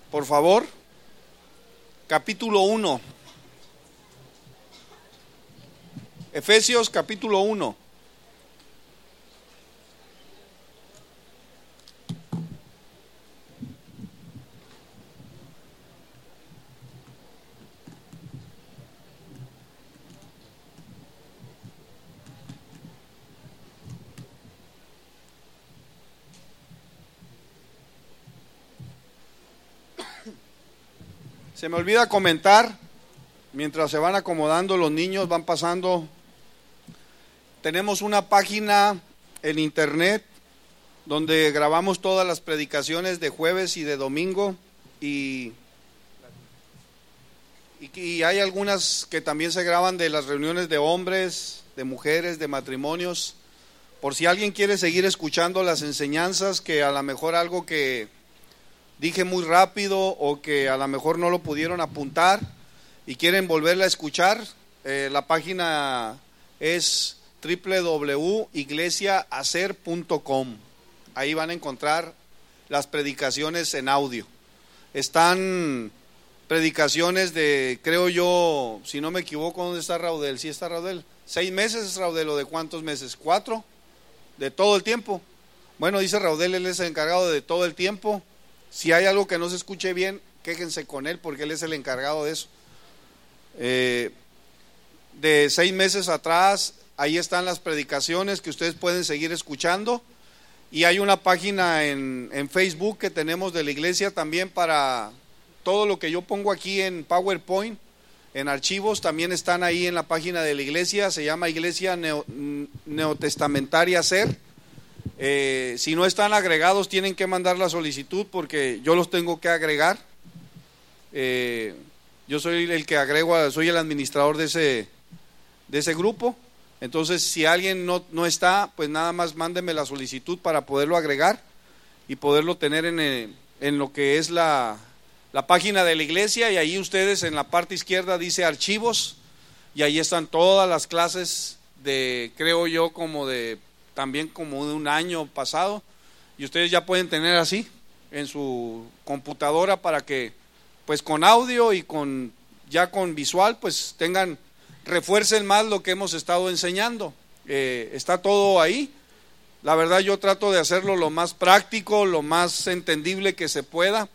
por favor, capítulo 1. Efesios capítulo 1. Se me olvida comentar, mientras se van acomodando los niños, van pasando. Tenemos una página en internet donde grabamos todas las predicaciones de jueves y de domingo y hay algunas que también se graban de las reuniones de hombres, de mujeres, de matrimonios. Por si alguien quiere seguir escuchando las enseñanzas, que a lo mejor algo que dije muy rápido o que a lo mejor no lo pudieron apuntar y quieren volverla a escuchar, la página es www.iglesiaacer.com. Ahí van a encontrar las predicaciones en audio. Están predicaciones de, creo yo, si no me equivoco, ¿dónde está Raudel? ¿Sí está Raudel? 6 meses es Raudel, ¿o de cuántos meses? 4, de todo el tiempo. Bueno, dice Raudel, él es el encargado de todo el tiempo. Si hay algo que no se escuche bien, quéjense con él porque él es el encargado de eso. De 6 meses atrás, ahí están las predicaciones que ustedes pueden seguir escuchando. Y hay una página en Facebook que tenemos de la iglesia también para todo lo que yo pongo aquí en PowerPoint, en archivos, también están ahí en la página de la iglesia. Se llama Iglesia Neotestamentaria Ser. Si no están agregados, tienen que mandar la solicitud porque yo los tengo que agregar. Yo soy el que agrego, soy el administrador de ese grupo. Entonces, si alguien no está, pues nada más mándeme la solicitud para poderlo agregar y poderlo tener en lo que es la página de la iglesia. Y ahí ustedes en la parte izquierda dice archivos y ahí están todas las clases de, creo yo, también como de un año pasado, y ustedes ya pueden tener así en su computadora para que pues con audio y con visual pues refuercen más lo que hemos estado enseñando. Está todo ahí. La verdad yo trato de hacerlo lo más práctico, lo más entendible que se pueda.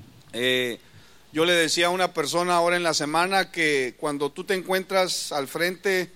Yo le decía a una persona ahora en la semana que cuando tú te encuentras al frente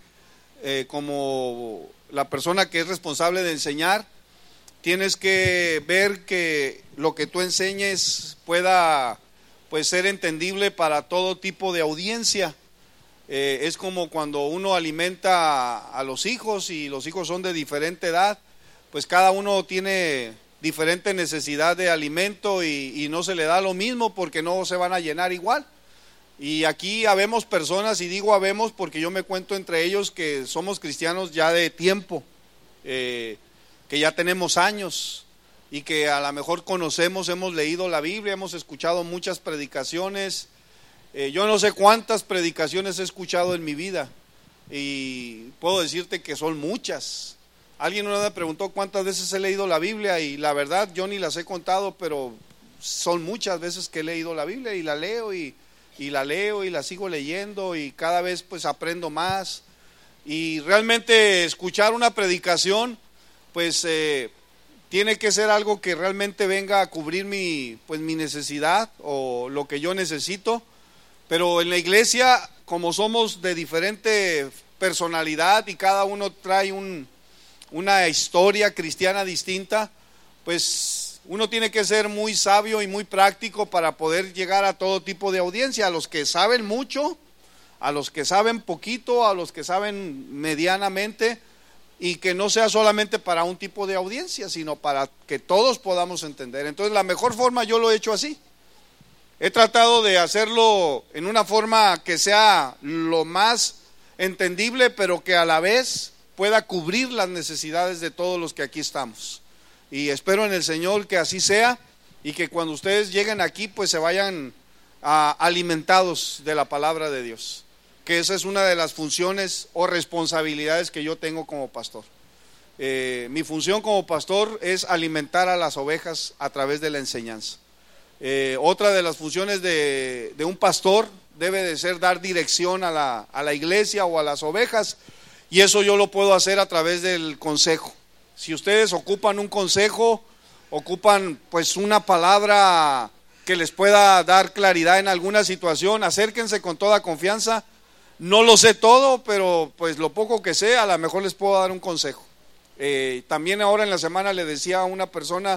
como la persona que es responsable de enseñar, tienes que ver que lo que tú enseñes pueda pues ser entendible para todo tipo de audiencia. Es como cuando uno alimenta a los hijos y los hijos son de diferente edad, pues cada uno tiene diferente necesidad de alimento y no se le da lo mismo porque no se van a llenar igual. Y aquí habemos personas, y digo habemos porque yo me cuento entre ellos, que somos cristianos ya de tiempo, que ya tenemos años y que a lo mejor conocemos, hemos leído la Biblia, hemos escuchado muchas predicaciones. Yo no sé cuántas predicaciones he escuchado en mi vida y puedo decirte que son muchas. Alguien una vez me preguntó cuántas veces he leído la Biblia y la verdad yo ni las he contado, pero son muchas veces que he leído la Biblia y la leo y la leo y la sigo leyendo y cada vez pues aprendo más. Y realmente escuchar una predicación pues tiene que ser algo que realmente venga a cubrir mi necesidad o lo que yo necesito. Pero en la iglesia, como somos de diferente personalidad y cada uno trae una historia cristiana distinta, pues uno tiene que ser muy sabio y muy práctico para poder llegar a todo tipo de audiencia, a los que saben mucho, a los que saben poquito, a los que saben medianamente, y que no sea solamente para un tipo de audiencia, sino para que todos podamos entender. Entonces la mejor forma yo lo he hecho así. He tratado de hacerlo en una forma que sea lo más entendible, pero que a la vez pueda cubrir las necesidades de todos los que aquí estamos. Y espero en el Señor que así sea y que cuando ustedes lleguen aquí pues se vayan alimentados de la palabra de Dios, que esa es una de las funciones o responsabilidades que yo tengo como pastor. Mi función como pastor es alimentar a las ovejas a través de la enseñanza. Otra de las funciones de un pastor debe de ser dar dirección a la iglesia o a las ovejas, y eso yo lo puedo hacer a través del consejo. Si ustedes ocupan un consejo, ocupan pues una palabra que les pueda dar claridad en alguna situación, acérquense con toda confianza. No lo sé todo, pero pues lo poco que sé, a lo mejor les puedo dar un consejo. También ahora en la semana le decía a una persona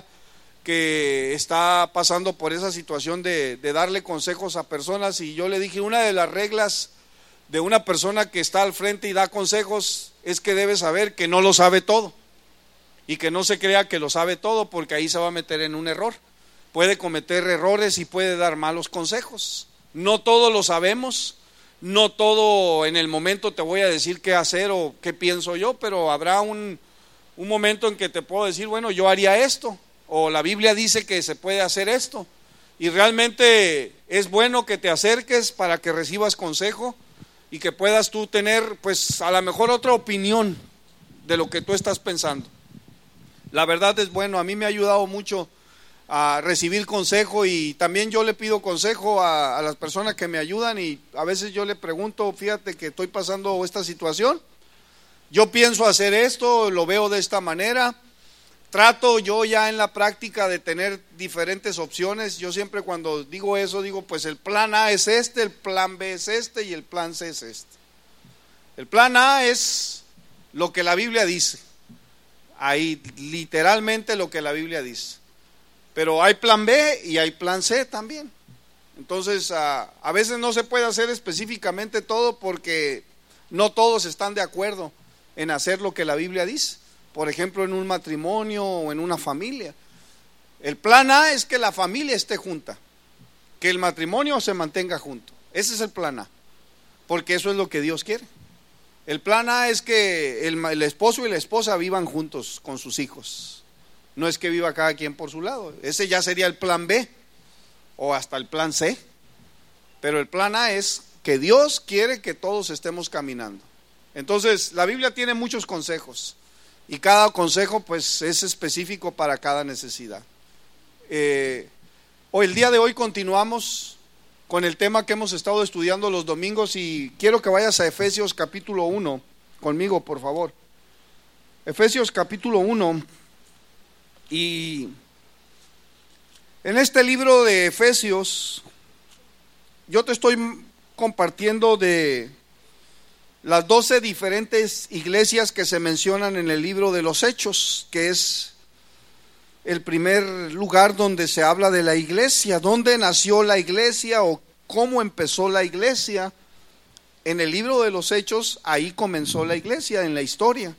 que está pasando por esa situación de darle consejos a personas, y yo le dije, una de las reglas de una persona que está al frente y da consejos es que debe saber que no lo sabe todo, y que no se crea que lo sabe todo, porque ahí se va a meter en un error. Puede cometer errores y puede dar malos consejos. No todo lo sabemos, no todo en el momento te voy a decir qué hacer o qué pienso yo, pero habrá un momento en que te puedo decir, bueno, yo haría esto, o la Biblia dice que se puede hacer esto, y realmente es bueno que te acerques para que recibas consejo y que puedas tú tener pues a lo mejor otra opinión de lo que tú estás pensando. La verdad es bueno, a mí me ha ayudado mucho a recibir consejo, y también yo le pido consejo a las personas que me ayudan, y a veces yo le pregunto, fíjate que estoy pasando esta situación, yo pienso hacer esto, lo veo de esta manera. Trato yo ya en la práctica de tener diferentes opciones. Yo siempre cuando digo eso, digo pues el plan A es este, el plan B es este y el plan C es este. El plan A es lo que la Biblia dice, ahí literalmente lo que la Biblia dice. Pero hay plan B y hay plan C también. Entonces a veces no se puede hacer específicamente todo, porque no todos están de acuerdo en hacer lo que la Biblia dice. Por ejemplo, en un matrimonio o en una familia. El plan A es que la familia esté junta, que el matrimonio se mantenga junto. Ese es el plan A, porque eso es lo que Dios quiere. El plan A es que el esposo y la esposa vivan juntos con sus hijos. No es que viva cada quien por su lado. Ese ya sería el plan B o hasta el plan C. Pero el plan A es que Dios quiere que todos estemos caminando. Entonces, la Biblia tiene muchos consejos, y cada consejo pues es específico para cada necesidad. Hoy, el día de hoy, continuamos con el tema que hemos estado estudiando los domingos, y quiero que vayas a Efesios capítulo 1 conmigo, por favor. Efesios capítulo 1, y en este libro de Efesios yo te estoy compartiendo de las 12 diferentes iglesias que se mencionan en el libro de los Hechos, que es el primer lugar donde se habla de la iglesia, dónde nació la iglesia o cómo empezó la iglesia. En el libro de los Hechos, ahí comenzó la iglesia, en la historia.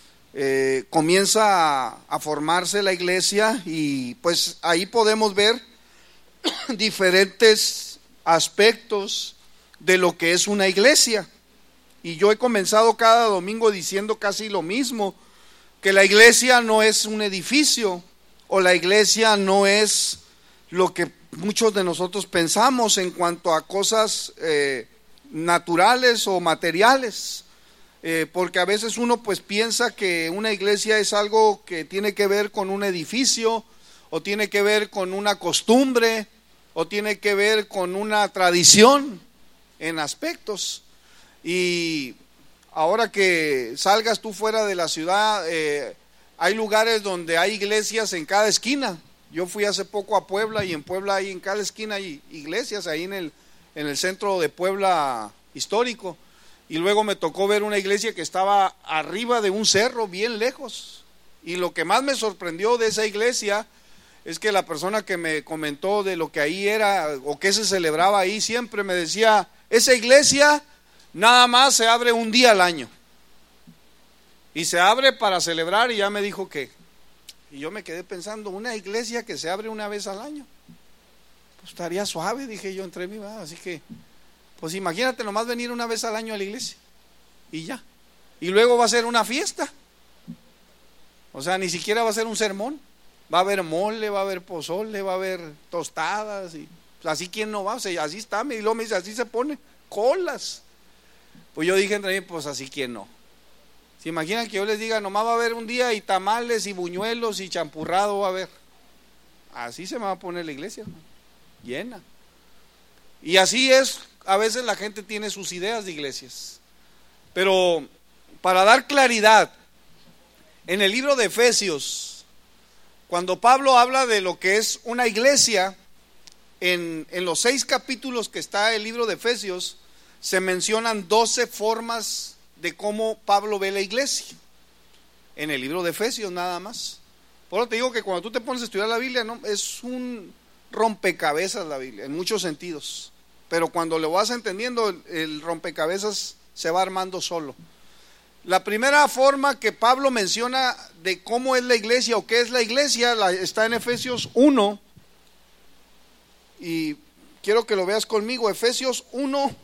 Comienza a formarse la iglesia, y pues ahí podemos ver diferentes aspectos de lo que es una iglesia. Y yo he comenzado cada domingo diciendo casi lo mismo, que la iglesia no es un edificio, o la iglesia no es lo que muchos de nosotros pensamos en cuanto a cosas naturales o materiales, porque a veces uno pues piensa que una iglesia es algo que tiene que ver con un edificio, o tiene que ver con una costumbre, o tiene que ver con una tradición en aspectos. Y ahora que salgas tú fuera de la ciudad, hay lugares donde hay iglesias en cada esquina. Yo fui hace poco a Puebla, y en Puebla hay en cada esquina hay iglesias, ahí en el centro de Puebla histórico. Y luego me tocó ver una iglesia que estaba arriba de un cerro bien lejos. Y lo que más me sorprendió de esa iglesia es que la persona que me comentó de lo que ahí era o que se celebraba ahí, siempre me decía, esa iglesia nada más se abre un día al año, y se abre para celebrar, y ya me dijo que, y yo me quedé pensando, una iglesia que se abre una vez al año, pues estaría suave, dije yo entre mí, así que, pues imagínate nomás venir una vez al año a la iglesia, y ya, y luego va a ser una fiesta, o sea, ni siquiera va a ser un sermón, va a haber mole, va a haber pozole, va a haber tostadas, y pues así quién no va, o sea, así está, y luego me dice, así se pone, colas. Pues yo dije entre mí, pues así quién no. ¿Se imaginan que yo les diga, nomás va a haber un día y tamales y buñuelos y champurrado va a haber? Así se me va a poner la iglesia, hermano. llena. Y así es, a veces la gente tiene sus ideas de iglesias. Pero para dar claridad, en el libro de Efesios, cuando Pablo habla de lo que es una iglesia, en los 6 capítulos que está el libro de Efesios, se mencionan 12 formas de cómo Pablo ve la iglesia. En el libro de Efesios nada más. Por eso te digo que cuando tú te pones a estudiar la Biblia, ¿no? Es un rompecabezas la Biblia, en muchos sentidos. Pero cuando lo vas entendiendo, el rompecabezas se va armando solo. La primera forma que Pablo menciona de cómo es la iglesia o qué es la iglesia está en Efesios 1. Y quiero que lo veas conmigo, Efesios 1,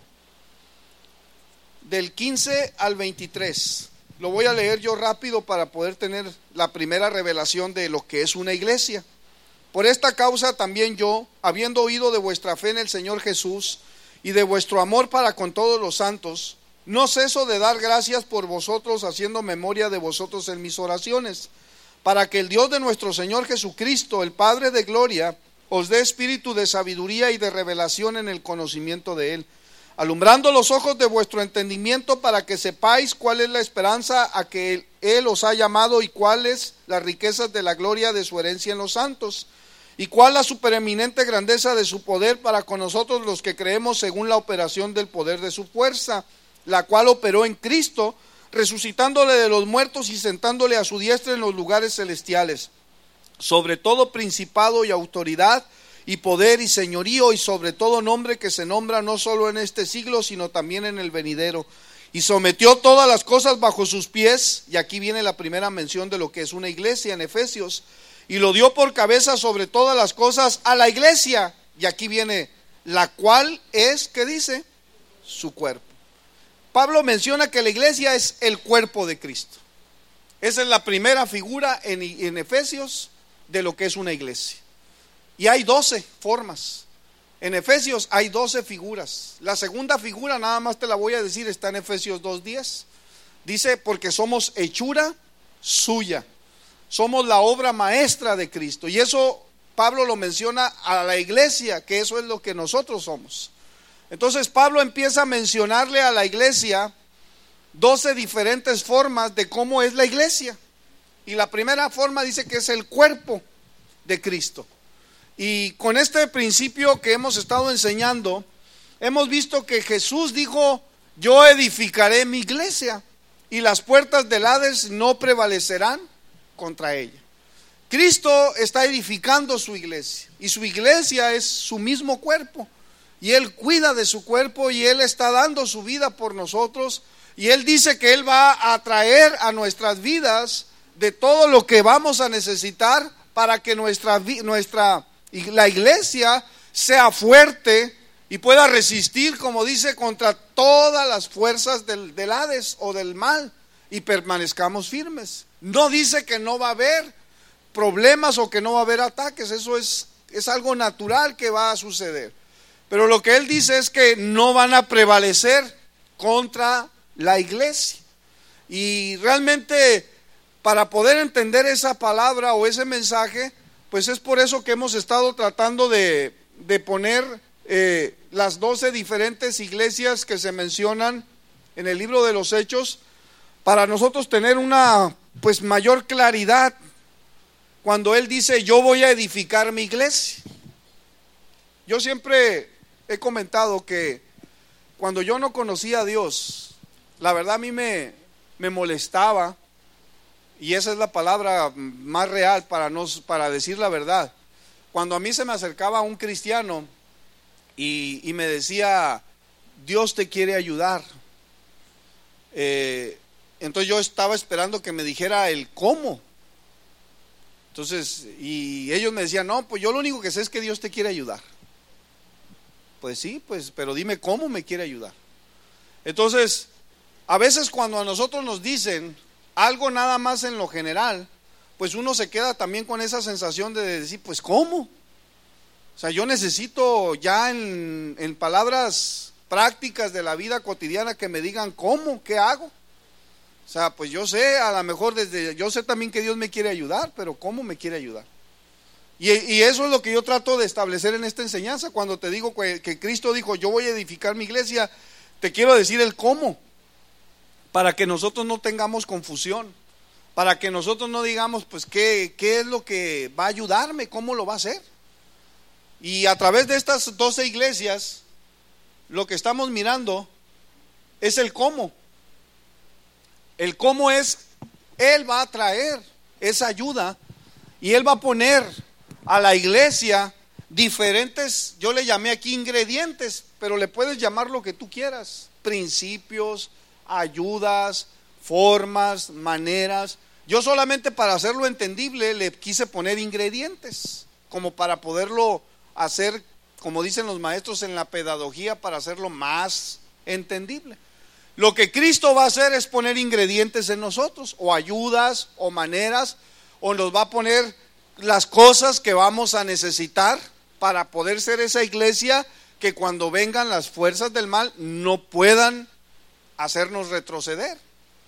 del 15 al 23. Lo voy a leer yo rápido para poder tener la primera revelación de lo que es una iglesia. Por esta causa también yo, habiendo oído de vuestra fe en el Señor Jesús y de vuestro amor para con todos los santos, no ceso de dar gracias por vosotros, haciendo memoria de vosotros en mis oraciones, para que el Dios de nuestro Señor Jesucristo, el Padre de gloria, os dé espíritu de sabiduría y de revelación en el conocimiento de Él, alumbrando los ojos de vuestro entendimiento para que sepáis cuál es la esperanza a que Él os ha llamado y cuáles las riquezas de la gloria de su herencia en los santos, y cuál la supereminente grandeza de su poder para con nosotros los que creemos según la operación del poder de su fuerza, la cual operó en Cristo, resucitándole de los muertos y sentándole a su diestra en los lugares celestiales, sobre todo principado y autoridad y poder y señorío y sobre todo nombre que se nombra no solo en este siglo sino también en el venidero, y sometió todas las cosas bajo sus pies. Y aquí viene la primera mención de lo que es una iglesia en Efesios, y lo dio por cabeza sobre todas las cosas a la iglesia, y aquí viene la cual es, ¿qué dice? Su cuerpo. Pablo menciona que la iglesia es el cuerpo de Cristo. Esa es la primera figura en Efesios de lo que es una iglesia. Y hay 12 formas. En Efesios hay 12 figuras. La segunda figura, nada más te la voy a decir, está en Efesios 2:10. Dice, porque somos hechura suya. Somos la obra maestra de Cristo. Y eso Pablo lo menciona a la iglesia, que eso es lo que nosotros somos. Entonces Pablo empieza a mencionarle a la iglesia 12 diferentes formas de cómo es la iglesia. Y la primera forma dice que es el cuerpo de Cristo. Y con este principio que hemos estado enseñando, hemos visto que Jesús dijo, yo edificaré mi iglesia y las puertas del Hades no prevalecerán contra ella. Cristo está edificando su iglesia y su iglesia es su mismo cuerpo. Y Él cuida de su cuerpo y Él está dando su vida por nosotros. Y Él dice que Él va a traer a nuestras vidas de todo lo que vamos a necesitar para que la iglesia sea fuerte y pueda resistir, como dice, contra todas las fuerzas del Hades o del mal y permanezcamos firmes. No dice que no va a haber problemas o que no va a haber ataques, eso es algo natural que va a suceder. Pero lo que Él dice es que no van a prevalecer contra la iglesia. Y realmente para poder entender esa palabra o ese mensaje, pues es por eso que hemos estado tratando de poner las 12 diferentes iglesias que se mencionan en el libro de los Hechos, para nosotros tener una pues mayor claridad cuando Él dice yo voy a edificar mi iglesia. Yo siempre he comentado que cuando yo no conocía a Dios, la verdad a mí me molestaba, y esa es la palabra más real para decir la verdad. Cuando a mí se me acercaba un cristiano y me decía, Dios te quiere ayudar, entonces yo estaba esperando que me dijera el cómo. Entonces, y ellos me decían, no, pues yo lo único que sé es que Dios te quiere ayudar. Pues sí, pues, pero dime cómo me quiere ayudar. Entonces, a veces cuando a nosotros nos dicen algo nada más en lo general, pues uno se queda también con esa sensación de decir, pues ¿cómo? O sea, yo necesito ya en palabras prácticas de la vida cotidiana que me digan cómo, qué hago. O sea, pues yo sé, a lo mejor yo sé también que Dios me quiere ayudar, pero ¿cómo me quiere ayudar? Y eso es lo que yo trato de establecer en esta enseñanza. Cuando te digo que Cristo dijo, yo voy a edificar mi iglesia, te quiero decir el cómo, para que nosotros no tengamos confusión, para que nosotros no digamos, pues, ¿qué es lo que va a ayudarme? ¿Cómo lo va a hacer? Y a través de estas 12 iglesias, lo que estamos mirando es el cómo. El cómo es, Él va a traer esa ayuda y Él va a poner a la iglesia diferentes, yo le llamé aquí ingredientes, pero le puedes llamar lo que tú quieras, principios, ayudas, formas, maneras. Yo solamente para hacerlo entendible le quise poner ingredientes, como para poderlo hacer, como dicen los maestros en la pedagogía, para hacerlo más entendible. Lo que Cristo va a hacer es poner ingredientes en nosotros, o ayudas, o maneras, o nos va a poner las cosas que vamos a necesitar para poder ser esa iglesia que cuando vengan las fuerzas del mal no puedan hacernos retroceder.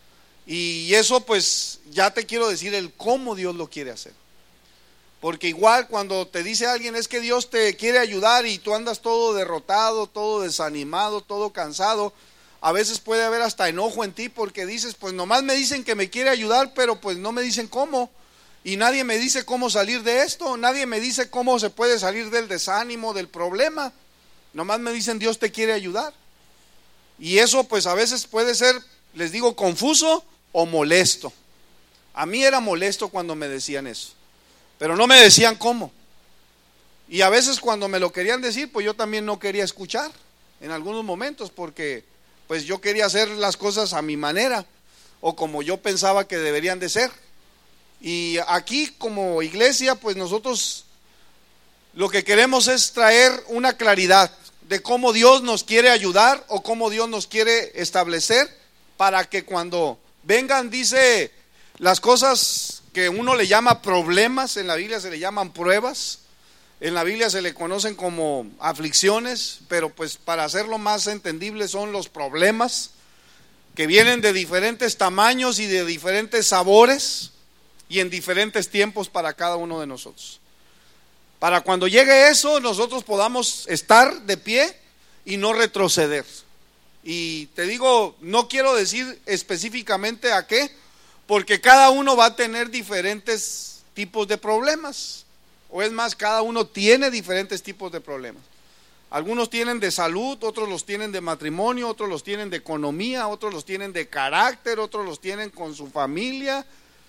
Y eso, pues, ya te quiero decir el cómo Dios lo quiere hacer. Porque igual cuando te dice alguien es que Dios te quiere ayudar y tú andas todo derrotado, todo desanimado, todo cansado, a veces puede haber hasta enojo en ti porque dices, pues nomás me dicen que me quiere ayudar, pero pues no me dicen cómo. Y nadie me dice cómo salir de esto, nadie me dice cómo se puede salir del desánimo, del problema. Nomás me dicen Dios te quiere ayudar. Y eso pues a veces puede ser, les digo, confuso o molesto. A mí era molesto cuando me decían eso, pero no me decían cómo. Y a veces cuando me lo querían decir, pues yo también no quería escuchar en algunos momentos, porque pues yo quería hacer las cosas a mi manera o como yo pensaba que deberían de ser. Y aquí como iglesia, pues nosotros lo que queremos es traer una claridad de cómo Dios nos quiere ayudar o cómo Dios nos quiere establecer, para que cuando vengan, dice, las cosas que uno le llama problemas, en la Biblia se le llaman pruebas, en la Biblia se le conocen como aflicciones, pero pues para hacerlo más entendible son los problemas que vienen de diferentes tamaños y de diferentes sabores y en diferentes tiempos para cada uno de nosotros. Para cuando llegue eso, nosotros podamos estar de pie y no retroceder. Y te digo, no quiero decir específicamente a qué, porque cada uno va a tener diferentes tipos de problemas. O es más, cada uno tiene diferentes tipos de problemas. Algunos tienen de salud, otros los tienen de matrimonio, otros los tienen de economía, otros los tienen de carácter, otros los tienen con su familia.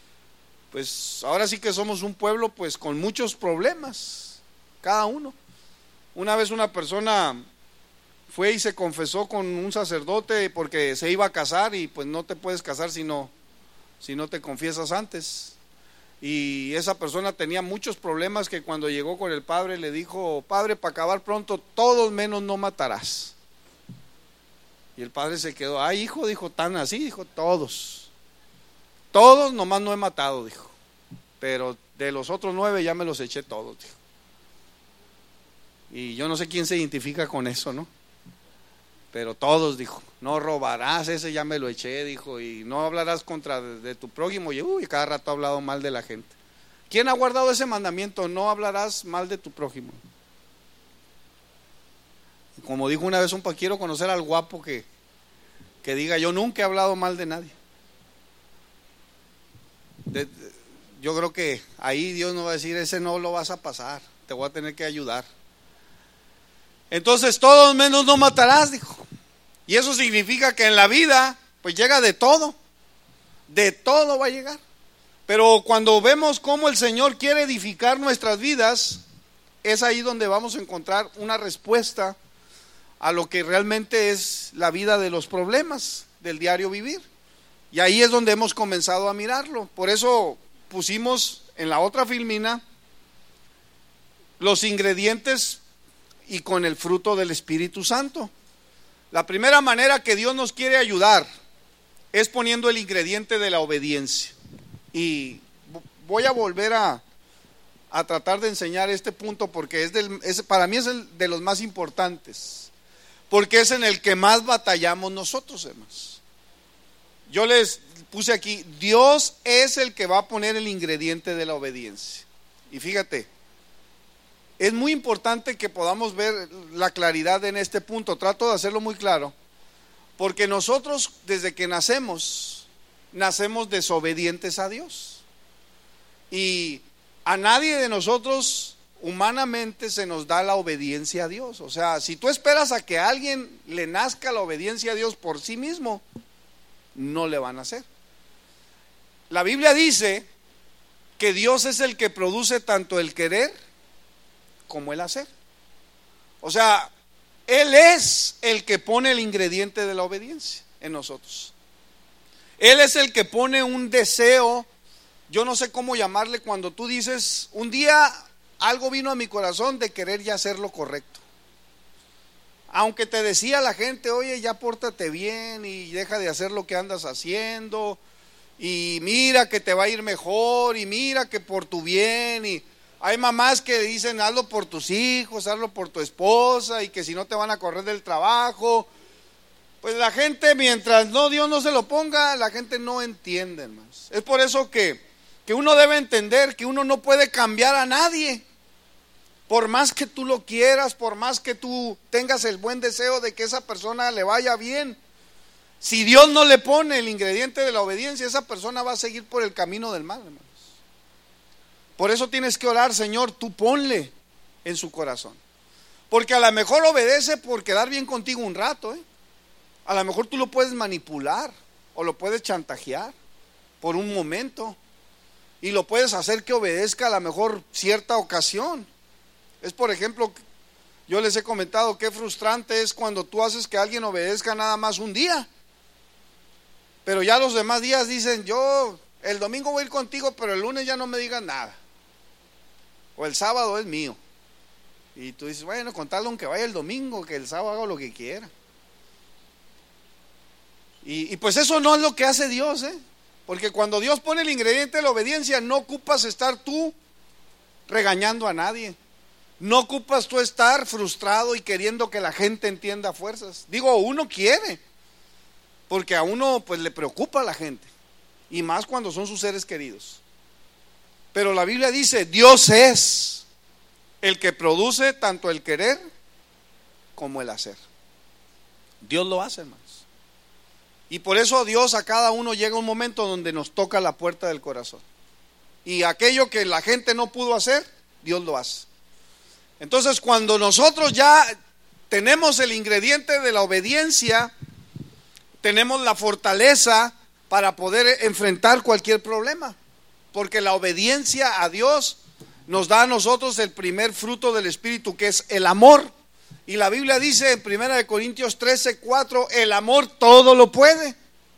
Pues ahora sí que somos un pueblo pues con muchos problemas, cada uno. Una vez una persona fue y se confesó con un sacerdote porque se iba a casar y pues no te puedes casar si no te confiesas antes. Y esa persona tenía muchos problemas que cuando llegó con el padre le dijo, padre, para acabar pronto, todos menos no matarás. Y el padre se quedó, ay hijo, dijo, tan así, dijo, todos nomás no he matado, dijo, pero de los otros 9 ya me los eché todos, dijo. Y yo no sé quién se identifica con eso, ¿no? Pero todos, dijo, no robarás, ese ya me lo eché, dijo, y no hablarás contra de tu prójimo. Y cada rato ha hablado mal de la gente. ¿Quién ha guardado ese mandamiento? No hablarás mal de tu prójimo. Como dijo una vez quiero conocer al guapo que diga, yo nunca he hablado mal de nadie. Yo creo que ahí Dios nos va a decir, ese no lo vas a pasar, te voy a tener que ayudar. Entonces todos menos no matarás, dijo. Y eso significa que en la vida pues llega de todo va a llegar. Pero cuando vemos cómo el Señor quiere edificar nuestras vidas, es ahí donde vamos a encontrar una respuesta a lo que realmente es la vida de los problemas del diario vivir. Y ahí es donde hemos comenzado a mirarlo. Por eso pusimos en la otra filmina los ingredientes y con el fruto del Espíritu Santo. La primera manera que Dios nos quiere ayudar es poniendo el ingrediente de la obediencia. Y voy a volver a tratar de enseñar este punto porque para mí es el de los más importantes, porque es en el que más batallamos nosotros, hermanos. Yo les puse aquí, Dios es el que va a poner el ingrediente de la obediencia. Y fíjate, es muy importante que podamos ver la claridad en este punto. Trato de hacerlo muy claro, porque nosotros desde que nacemos desobedientes a Dios, y a nadie de nosotros humanamente se nos da la obediencia a Dios. O sea, si tú esperas a que a alguien le nazca la obediencia a Dios por sí mismo, no le van a hacer. La Biblia dice que Dios es el que produce tanto el querer como el hacer. O sea, Él es el que pone el ingrediente de la obediencia en nosotros. Él es el que pone un deseo, yo no sé cómo llamarle, cuando tú dices, un día algo vino a mi corazón de querer ya hacer lo correcto. Aunque te decía la gente, oye, ya pórtate bien y deja de hacer lo que andas haciendo, y mira que te va a ir mejor, y mira que por tu bien. Y hay mamás que dicen, hazlo por tus hijos, hazlo por tu esposa, y que si no te van a correr del trabajo. Pues la gente, mientras Dios no se lo ponga, la gente no entiende, hermanos. Es por eso que uno debe entender que uno no puede cambiar a nadie. Por más que tú lo quieras, por más que tú tengas el buen deseo de que esa persona le vaya bien, si Dios no le pone el ingrediente de la obediencia, esa persona va a seguir por el camino del mal, hermanos. Por eso tienes que orar, Señor, tú ponle en su corazón. Porque a lo mejor obedece por quedar bien contigo un rato, A lo mejor tú lo puedes manipular o lo puedes chantajear por un momento, y lo puedes hacer que obedezca a lo mejor cierta ocasión. Es, por ejemplo, yo les he comentado qué frustrante es cuando tú haces que alguien obedezca nada más un día, pero ya los demás días dicen, yo el domingo voy a ir contigo, pero el lunes ya no me digas nada, o el sábado es mío. Y tú dices, bueno, contarle aunque vaya el domingo, que el sábado haga lo que quiera. Y pues eso no es lo que hace Dios, porque cuando Dios pone el ingrediente de la obediencia, no ocupas estar tú regañando a nadie. No ocupas tú estar frustrado y queriendo que la gente entienda a fuerzas. Digo, uno quiere, porque a uno pues le preocupa a la gente, y más cuando son sus seres queridos. Pero la Biblia dice, Dios es el que produce tanto el querer como el hacer. Dios lo hace, hermanos. Y por eso Dios a cada uno llega un momento donde nos toca la puerta del corazón. Y aquello que la gente no pudo hacer, Dios lo hace. Entonces, cuando nosotros ya tenemos el ingrediente de la obediencia, tenemos la fortaleza para poder enfrentar cualquier problema, porque la obediencia a Dios nos da a nosotros el primer fruto del Espíritu, que es el amor. Y la Biblia dice en 1 Corintios 13:4, el amor todo lo puede.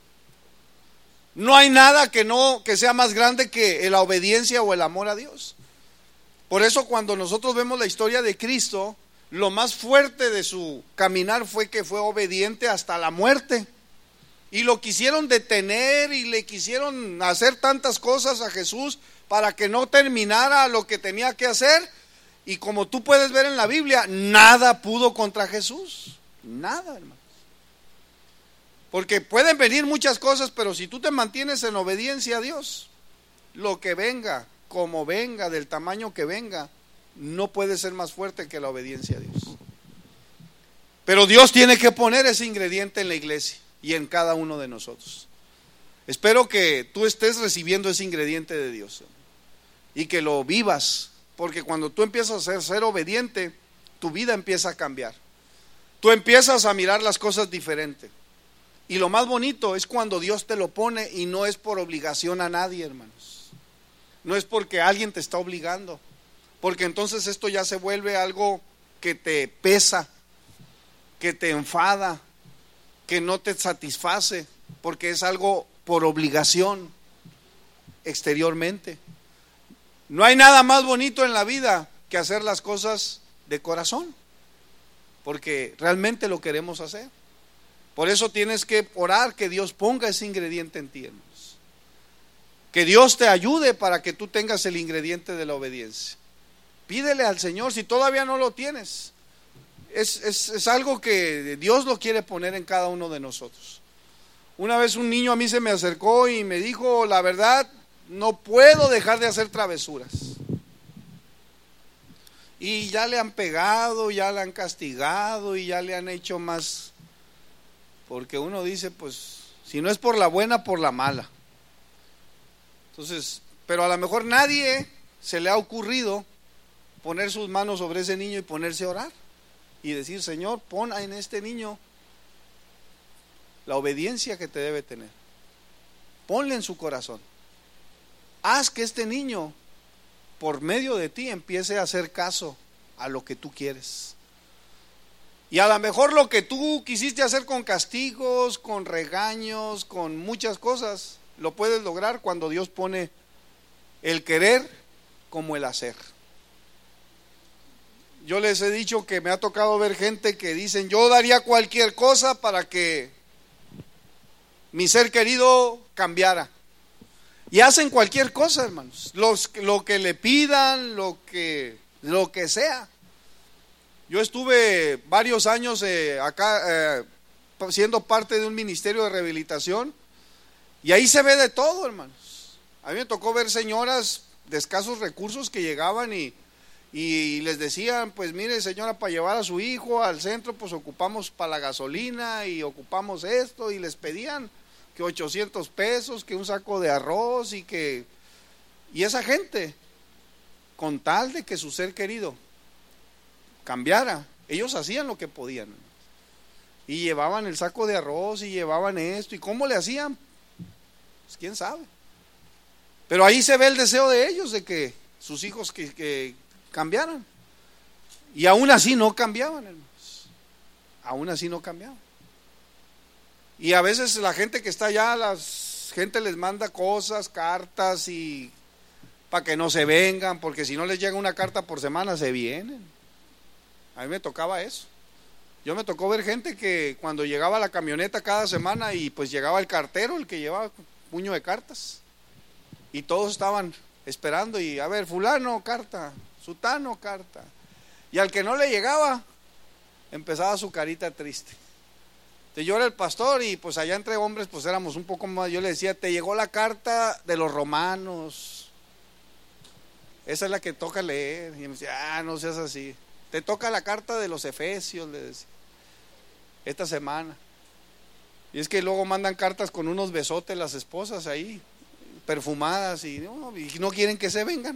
No hay nada que sea más grande que la obediencia o el amor a Dios. Por eso cuando nosotros vemos la historia de Cristo, lo más fuerte de su caminar fue que fue obediente hasta la muerte. Y lo quisieron detener y le quisieron hacer tantas cosas a Jesús para que no terminara lo que tenía que hacer. Y como tú puedes ver en la Biblia, nada pudo contra Jesús. Nada, hermanos. Porque pueden venir muchas cosas, pero si tú te mantienes en obediencia a Dios, lo que venga, como venga, del tamaño que venga, no puede ser más fuerte que la obediencia a Dios. Pero Dios tiene que poner ese ingrediente en la iglesia y en cada uno de nosotros. Espero que tú estés recibiendo ese ingrediente de Dios y que lo vivas, porque cuando tú empiezas a ser obediente, tu vida empieza a cambiar. Tú empiezas a mirar las cosas diferente. Y lo más bonito es cuando Dios te lo pone y no es por obligación a nadie, hermanos. No es porque alguien te está obligando, porque entonces esto ya se vuelve algo que te pesa, que te enfada, que no te satisface, porque es algo por obligación exteriormente. No hay nada más bonito en la vida que hacer las cosas de corazón, porque realmente lo queremos hacer. Por eso tienes que orar que Dios ponga ese ingrediente en ti, hermanos. Que Dios te ayude para que tú tengas el ingrediente de la obediencia. Pídele al Señor si todavía no lo tienes. Es algo que Dios lo quiere poner en cada uno de nosotros. Una vez un niño a mí se me acercó y me dijo, la verdad, no puedo dejar de hacer travesuras. y ya le han pegado, ya le han castigado y ya le han hecho más, porque uno dice, pues, si no es por la buena, por la mala. Entonces, pero a lo mejor nadie se le ha ocurrido poner sus manos sobre ese niño y ponerse a orar y decir, Señor, pon en este niño la obediencia que te debe tener. Ponle en su corazón. Haz que este niño, por medio de ti, empiece a hacer caso a lo que tú quieres. Y a lo mejor lo que tú quisiste hacer con castigos, con regaños, con muchas cosas, lo puedes lograr cuando Dios pone el querer como el hacer. Yo les he dicho que me ha tocado ver gente que dicen, yo daría cualquier cosa para que mi ser querido cambiara. Y hacen cualquier cosa, hermanos. Lo que le pidan, lo que sea. Yo estuve varios años acá siendo parte de un ministerio de rehabilitación y ahí se ve de todo, hermanos. A mí me tocó ver señoras de escasos recursos que llegaban y les decían, pues mire señora, para llevar a su hijo al centro pues ocupamos para la gasolina y ocupamos esto, y les pedían que 800 pesos, que un saco de arroz y esa gente, con tal de que su ser querido cambiara, ellos hacían lo que podían y llevaban el saco de arroz y llevaban esto. ¿Y cómo le hacían? Pues quién sabe, pero ahí se ve el deseo de ellos de que sus hijos que cambiaran, y aún así no cambiaban, hermanos. Aún así no cambiaban. Y a veces la gente que está allá, la gente les manda cosas, cartas, y para que no se vengan, porque si no les llega una carta por semana se vienen. A mí me tocaba eso. Yo me tocó ver gente que cuando llegaba la camioneta cada semana y pues llegaba el cartero, el que llevaba un puño de cartas, y todos estaban esperando y a ver, fulano carta, sutano carta, y al que no le llegaba empezaba su carita triste. Entonces yo era el pastor y pues allá entre hombres pues éramos un poco más, yo le decía, te llegó la carta de los romanos, esa es la que toca leer. Y me decía, no seas así, te toca la carta de los efesios, le decía, esta semana. Y es que luego mandan cartas con unos besotes las esposas ahí, perfumadas, y no quieren que se vengan.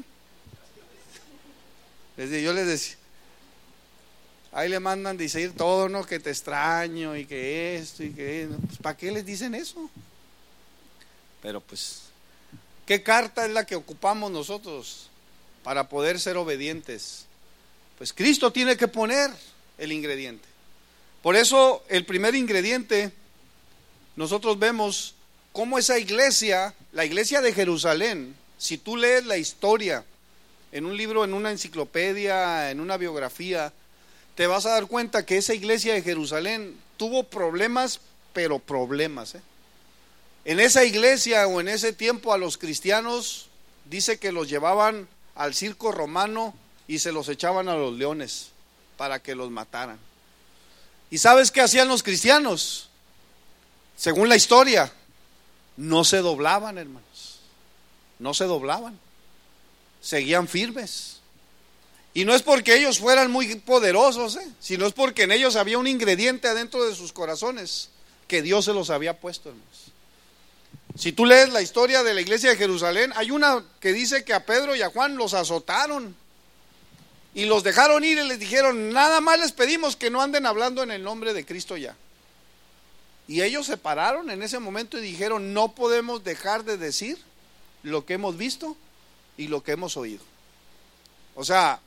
Yo les decía, ahí le mandan decir todo, ¿no? Que te extraño y que esto y que pues, ¿para qué les dicen eso? Pero pues, ¿qué carta es la que ocupamos nosotros para poder ser obedientes? Pues Cristo tiene que poner el ingrediente. Por eso el primer ingrediente, nosotros vemos cómo esa iglesia, la iglesia de Jerusalén, si tú lees la historia en un libro, en una enciclopedia, en una biografía, te vas a dar cuenta que esa iglesia de Jerusalén tuvo problemas, pero problemas. En esa iglesia o en ese tiempo a los cristianos dice que los llevaban al circo romano y se los echaban a los leones para que los mataran. ¿Y sabes qué hacían los cristianos? Según la historia, no se doblaban, hermanos. No se doblaban. Seguían firmes. Y no es porque ellos fueran muy poderosos, sino es porque en ellos había un ingrediente adentro de sus corazones que Dios se los había puesto, hermanos. Si tú lees la historia de la iglesia de Jerusalén, hay una que dice que a Pedro y a Juan los azotaron y los dejaron ir y les dijeron, nada más les pedimos que no anden hablando en el nombre de Cristo ya. Y ellos se pararon en ese momento y dijeron, no podemos dejar de decir lo que hemos visto y lo que hemos oído. O sea,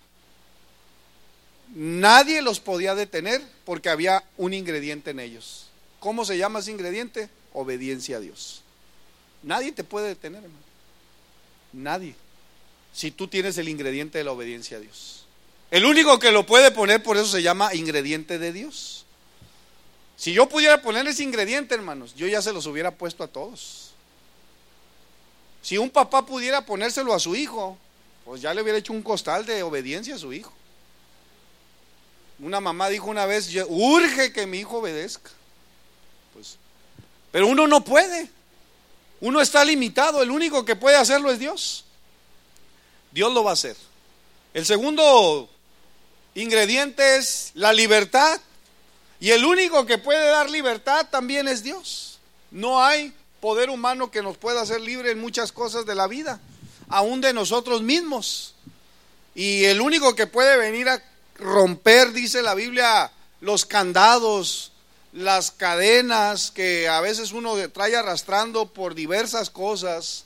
nadie los podía detener porque había un ingrediente en ellos. ¿Cómo se llama ese ingrediente? Obediencia a Dios. Nadie te puede detener, hermano. Nadie. Si tú tienes el ingrediente de la obediencia a Dios. El único que lo puede poner, por eso se llama ingrediente de Dios. Si yo pudiera poner ese ingrediente, hermanos, yo ya se los hubiera puesto a todos. Si un papá pudiera ponérselo a su hijo, pues ya le hubiera hecho un costal de obediencia a su hijo. Una mamá dijo una vez, urge que mi hijo obedezca. Pues, pero uno no puede. Uno está limitado. El único que puede hacerlo es Dios. Dios lo va a hacer. El segundo ingrediente es la libertad. Y el único que puede dar libertad también es Dios. No hay poder humano que nos pueda hacer libre en muchas cosas de la vida, aún de nosotros mismos. Y el único que puede venir a romper, dice la Biblia, los candados, las cadenas que a veces uno trae arrastrando por diversas cosas,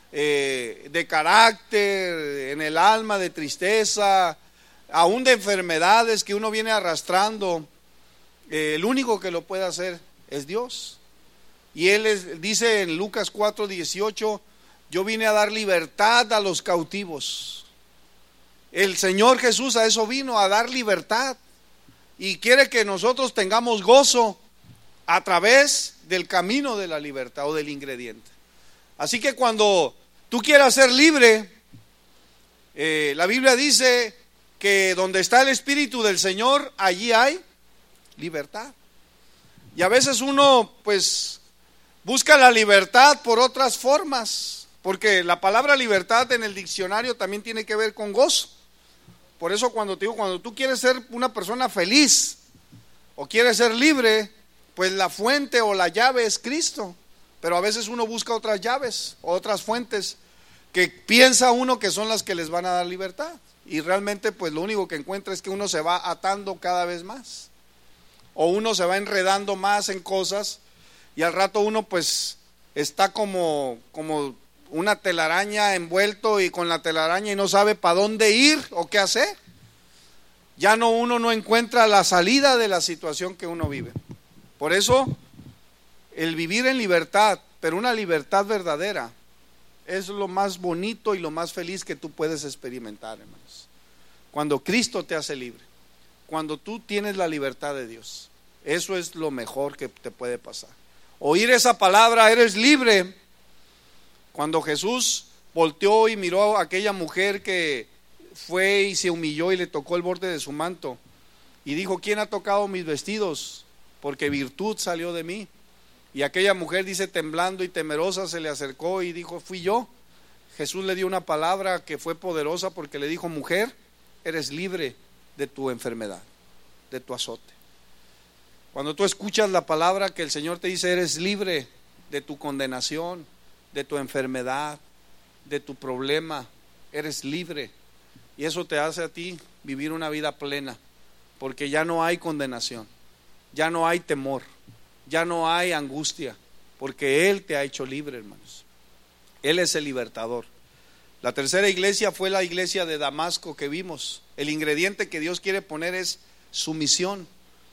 de carácter, en el alma, de tristeza, aún de enfermedades que uno viene arrastrando. El único que lo puede hacer es Dios. Y Él dice en Lucas 4:18, yo vine a dar libertad a los cautivos. El Señor Jesús a eso vino, a dar libertad. Y quiere que nosotros tengamos gozo a través del camino de la libertad o del ingrediente. Así que cuando tú quieras ser libre, la Biblia dice que donde está el Espíritu del Señor, allí hay libertad. Y a veces uno pues busca la libertad por otras formas, porque la palabra libertad en el diccionario también tiene que ver con gozo. Por eso cuando te digo, cuando tú quieres ser una persona feliz o quieres ser libre, pues la fuente o la llave es Cristo. Pero a veces uno busca otras llaves, otras fuentes que piensa uno que son las que les van a dar libertad. Y realmente pues lo único que encuentra es que uno se va atando cada vez más. O uno se va enredando más en cosas y al rato uno pues está como una telaraña envuelto y con la telaraña y no sabe para dónde ir o qué hacer. Ya uno no encuentra la salida de la situación que uno vive. Por eso el vivir en libertad, pero una libertad verdadera, es lo más bonito y lo más feliz que tú puedes experimentar, hermanos. Cuando Cristo te hace libre, cuando tú tienes la libertad de Dios, eso es lo mejor que te puede pasar. Oír esa palabra, eres libre. Cuando Jesús volteó y miró a aquella mujer que fue y se humilló y le tocó el borde de su manto y dijo, ¿quién ha tocado mis vestidos? Porque virtud salió de mí. Y aquella mujer, dice, temblando y temerosa, se le acercó y dijo, fui yo. Jesús le dio una palabra que fue poderosa porque le dijo, mujer, eres libre de tu enfermedad, de tu azote. Cuando tú escuchas la palabra que el Señor te dice, eres libre de tu condenación, de tu enfermedad, de tu problema, eres libre. Y eso te hace a ti vivir una vida plena, porque ya no hay condenación, ya no hay temor, ya no hay angustia, porque Él te ha hecho libre, hermanos. Él es el libertador. La tercera iglesia fue la iglesia de Damasco que vimos. El ingrediente que Dios quiere poner es sumisión,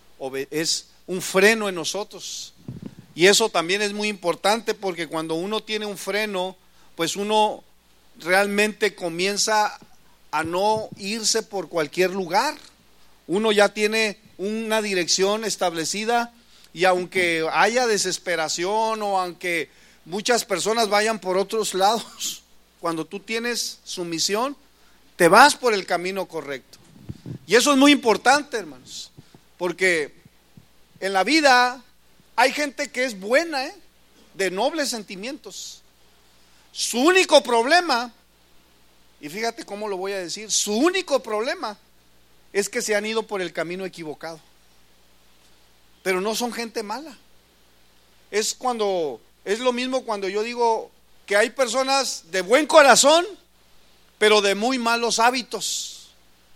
es un freno en nosotros. Y eso también es muy importante porque cuando uno tiene un freno, pues uno realmente comienza a no irse por cualquier lugar. Uno ya tiene una dirección establecida y aunque haya desesperación o aunque muchas personas vayan por otros lados, cuando tú tienes sumisión, te vas por el camino correcto. Y eso es muy importante, hermanos, porque en la vida hay gente que es buena, de nobles sentimientos. Su único problema, y fíjate cómo lo voy a decir, su único problema es que se han ido por el camino equivocado. Pero no son gente mala. Es lo mismo cuando yo digo que hay personas de buen corazón, pero de muy malos hábitos.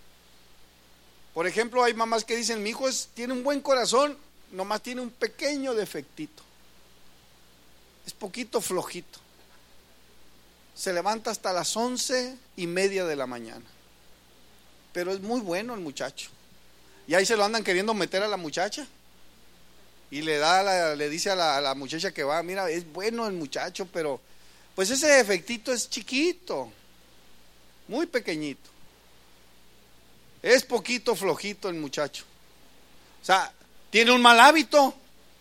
Por ejemplo, hay mamás que dicen, mi hijo tiene un buen corazón, nomás tiene un pequeño defectito. Es poquito flojito. Se levanta hasta las 11:30 de la mañana. Pero es muy bueno el muchacho. Y ahí se lo andan queriendo meter a la muchacha. Y le dice a la muchacha que va, mira, es bueno el muchacho, pero pues ese defectito es chiquito, muy pequeñito. Es poquito flojito el muchacho. O sea, tiene un mal hábito.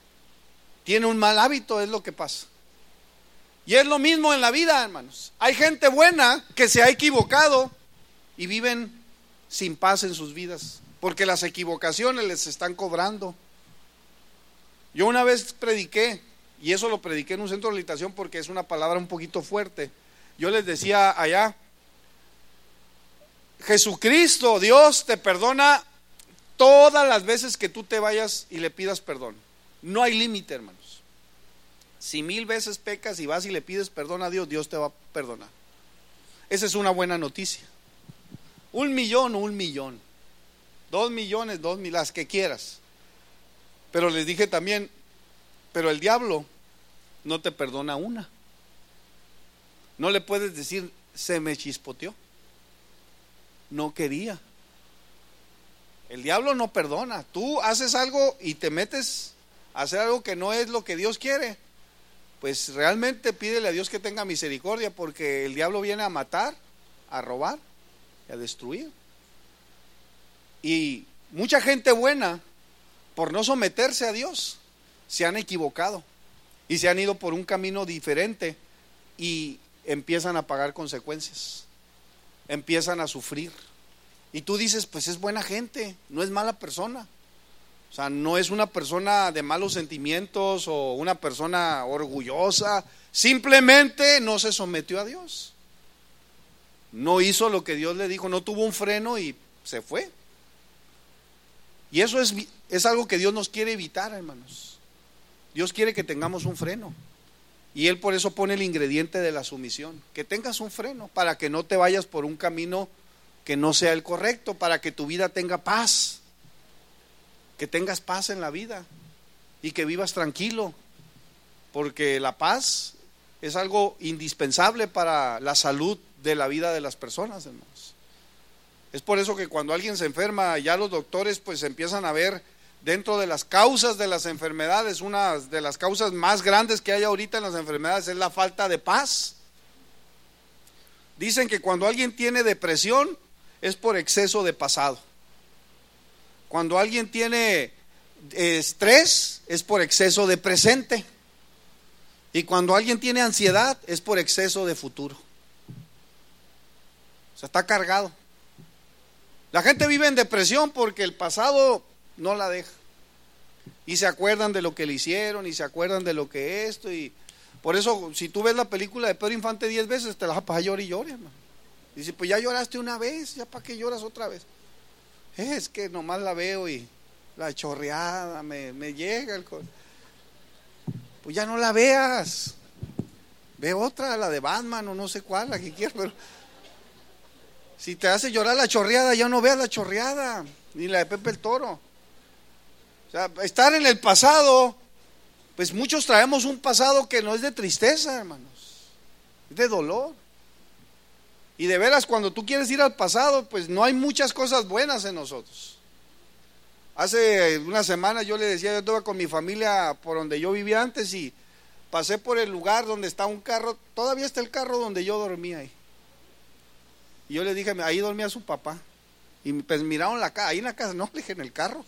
Es lo que pasa. Y es lo mismo en la vida, hermanos. Hay gente buena que se ha equivocado y viven sin paz en sus vidas, porque las equivocaciones les están cobrando. Yo una vez prediqué, y eso lo prediqué en un centro de rehabilitación porque es una palabra un poquito fuerte. Yo les decía allá, Jesucristo, Dios, te perdona todas las veces que tú te vayas y le pidas perdón. No hay límite, hermanos. Si 1000 veces pecas y vas y le pides perdón a Dios, Dios te va a perdonar. Esa es una buena noticia. 1,000,000 o 1,000,000, 2,000,000, 2,000, las que quieras. Pero les dije también, pero el diablo no te perdona una. No le puedes decir, se me chispoteó, no quería. El diablo no perdona. Tú haces algo y te metes a hacer algo que no es lo que Dios quiere, pues realmente pídele a Dios que tenga misericordia, porque el diablo viene a matar, a robar y a destruir. Y mucha gente buena, por no someterse a Dios, se han equivocado y se han ido por un camino diferente y empiezan a pagar consecuencias, empiezan a sufrir. Y tú dices, pues es buena gente, no es mala persona. O sea, no es una persona de malos sentimientos o una persona orgullosa. Simplemente no se sometió a Dios. No hizo lo que Dios le dijo, no tuvo un freno y se fue. Y eso es algo que Dios nos quiere evitar, hermanos. Dios quiere que tengamos un freno. Y Él por eso pone el ingrediente de la sumisión. Que tengas un freno para que no te vayas por un camino que no sea el correcto, para que tu vida tenga paz. Que tengas paz en la vida y que vivas tranquilo. Porque la paz es algo indispensable para la salud de la vida de las personas, hermanos. Es por eso que cuando alguien se enferma, ya los doctores pues empiezan a ver dentro de las causas de las enfermedades, una de las causas más grandes que hay ahorita en las enfermedades es la falta de paz. Dicen que cuando alguien tiene depresión es por exceso de pasado. Cuando alguien tiene estrés es por exceso de presente. Y cuando alguien tiene ansiedad es por exceso de futuro. O sea, está cargado. La gente vive en depresión porque el pasado no la deja. Y se acuerdan de lo que le hicieron y se acuerdan de lo que esto. Y por eso, si tú ves la película de Pedro Infante 10 veces, te la vas a pasar llorar y llorar, hermano. Dice, pues ya lloraste una vez, ya para qué lloras otra vez. Es que nomás la veo y la chorreada me llega el corazón. Pues ya no la veas. Ve otra, la de Batman o no sé cuál, la que quieras, pero si te hace llorar la chorreada, ya no veas la chorreada, ni la de Pepe el Toro. O sea, estar en el pasado, pues muchos traemos un pasado que no es de tristeza, hermanos, es de dolor. Y de veras, cuando tú quieres ir al pasado, pues no hay muchas cosas buenas en nosotros. Hace una semana yo le decía, yo estaba con mi familia por donde yo vivía antes y pasé por el lugar donde está un carro, todavía está el carro donde yo dormía ahí. Y yo le dije, ahí dormía su papá. Y pues miraron la casa, ahí en la casa, no, le dije, en el carro.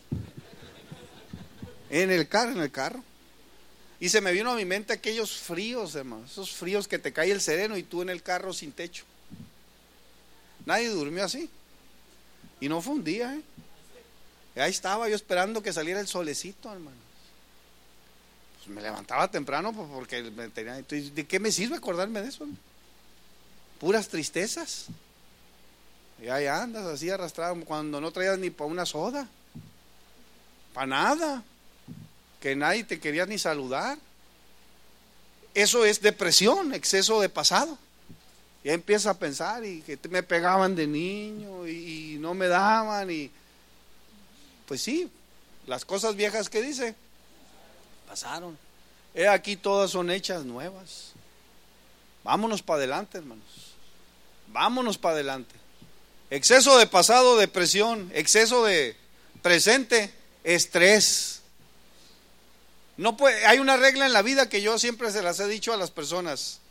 En el carro. Y se me vino a mi mente aquellos fríos, hermano, esos fríos que te cae el sereno y tú en el carro sin techo. Nadie durmió así. Y no fue un día, Y ahí estaba yo esperando que saliera el solecito, hermano. Pues me levantaba temprano porque me tenía. Entonces, ¿de qué me sirve acordarme de eso? Puras tristezas. Y ahí andas así arrastrado cuando no traías ni para una soda. Para nada. Que nadie te quería ni saludar. Eso es depresión, exceso de pasado. Y ahí empiezas a pensar y que me pegaban de niño y no me daban y pues sí, las cosas viejas que dice pasaron. Aquí todas son hechas nuevas. Vámonos para adelante, hermanos. Vámonos para adelante. Exceso de pasado, depresión. Exceso de presente, estrés. No puede, hay una regla en la vida que yo siempre se las he dicho a las personas.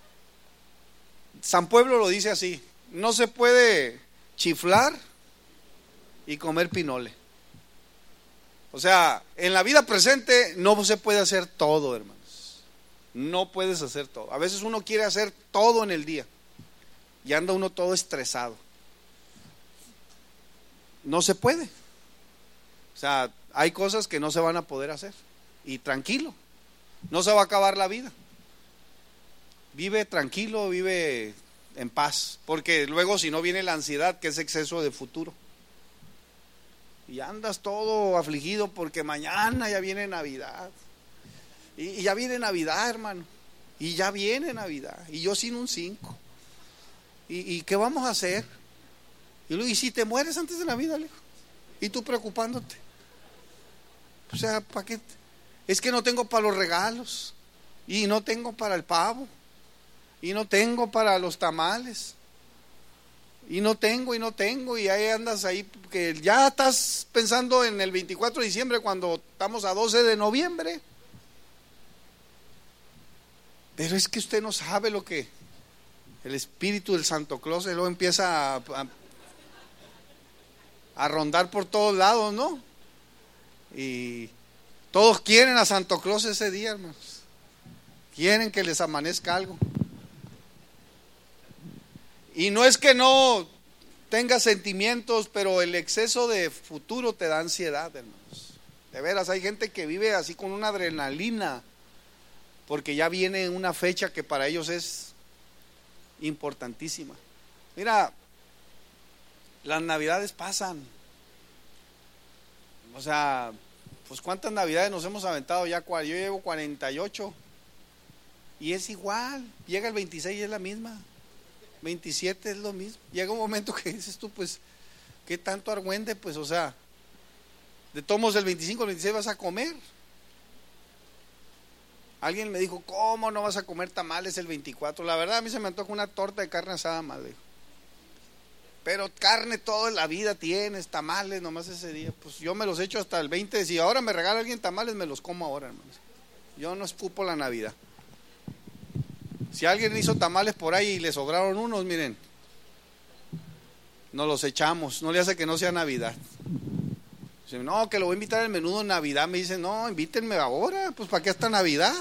San Pueblo lo dice así: no se puede chiflar y comer pinole. O sea, en la vida presente no se puede hacer todo, hermanos. No puedes hacer todo. A veces uno quiere hacer todo en el día y anda uno todo estresado. No se puede. O sea, hay cosas que no se van a poder hacer. Y tranquilo, no se va a acabar la vida. Vive tranquilo, vive en paz, porque luego si no viene la ansiedad, que es exceso de futuro. Y andas todo afligido porque mañana ya viene Navidad. Y ya viene Navidad, hermano. Y ya viene Navidad. Y yo sin un 5. ¿Y qué vamos a hacer? Y luego, ¿y si te mueres antes de Navidad, hijo? Y tú preocupándote. O sea, ¿para qué? Es que no tengo para los regalos. Y no tengo para el pavo. Y no tengo para los tamales. Y no tengo. Y ahí andas ahí, que ya estás pensando en el 24 de diciembre cuando estamos a 12 de noviembre. Pero es que usted no sabe lo que el espíritu del Santo Claus luego empieza a rondar por todos lados, ¿no? Y todos quieren a Santo Claus ese día, hermanos. Quieren que les amanezca algo. Y no es que no tenga sentimientos, pero el exceso de futuro te da ansiedad, hermanos. De veras, hay gente que vive así con una adrenalina, porque ya viene una fecha que para ellos es importantísima. Mira, las navidades pasan. O sea, pues cuántas navidades nos hemos aventado ya. Yo llevo 48 y es igual. Llega el 26 y es la misma. 27 es lo mismo. Llega un momento que dices tú, pues, ¿qué tanto argüende? Pues, o sea, de todos modos el 25 el 26 vas a comer. Alguien me dijo, ¿cómo no vas a comer tamales el 24? La verdad, a mí se me antoja una torta de carne asada, madre. Pero carne toda la vida tienes, tamales nomás ese día. Pues yo me los echo hasta el 20. Si ahora me regala alguien tamales, me los como ahora, hermanos. Yo no escupo la Navidad. Si alguien hizo tamales por ahí y le sobraron unos, miren, nos los echamos. No le hace que no sea Navidad. Dice, no, que lo voy a invitar al menudo en Navidad. Me dicen, no, invítenme ahora. Pues ¿para qué hasta Navidad?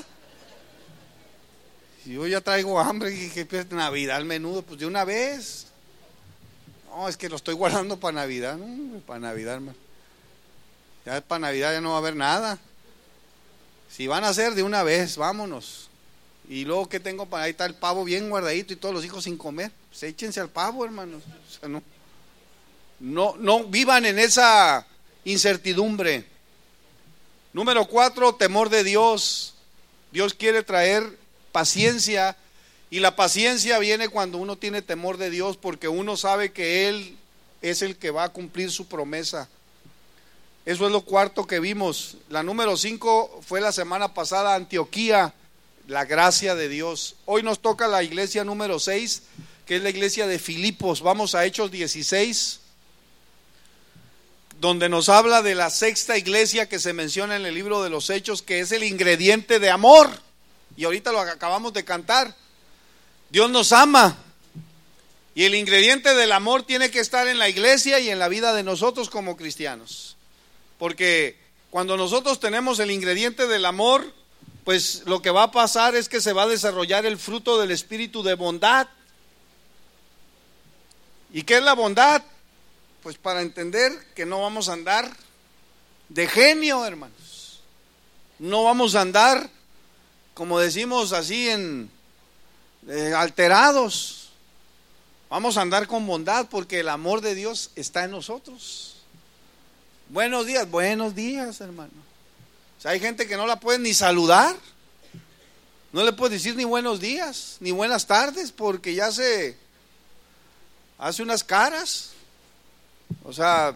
Si yo ya traigo hambre, y que Navidad al menudo, pues de una vez. No, es que lo estoy guardando para Navidad. No, para Navidad, hermano. Ya para Navidad ya no va a haber nada. Si van a hacer de una vez, vámonos. Y luego, ¿qué tengo para ahí? Está el pavo bien guardadito y todos los hijos sin comer. Pues échense al pavo, hermanos. O sea, no vivan en esa incertidumbre. Número 4, temor de Dios. Dios quiere traer paciencia, y la paciencia viene cuando uno tiene temor de Dios, porque uno sabe que Él es el que va a cumplir su promesa. Eso es lo cuarto que vimos. La número 5 fue la semana pasada, Antioquía, la gracia de Dios. Hoy nos toca la iglesia número 6, que es la iglesia de Filipos. Vamos a Hechos 16, donde nos habla de la sexta iglesia que se menciona en el libro de los Hechos, que es el ingrediente de amor. Y ahorita lo acabamos de cantar. Dios nos ama, y el ingrediente del amor tiene que estar en la iglesia y en la vida de nosotros como cristianos. Porque cuando nosotros tenemos el ingrediente del amor, pues lo que va a pasar es que se va a desarrollar el fruto del espíritu de bondad. ¿Y qué es la bondad? Pues para entender que no vamos a andar de genio, hermanos. No vamos a andar, como decimos así, alterados. Vamos a andar con bondad, porque el amor de Dios está en nosotros. Buenos días, hermano. O sea, hay gente que no la puede ni saludar. No le puede decir ni buenos días, ni buenas tardes, porque ya se hace unas caras. O sea,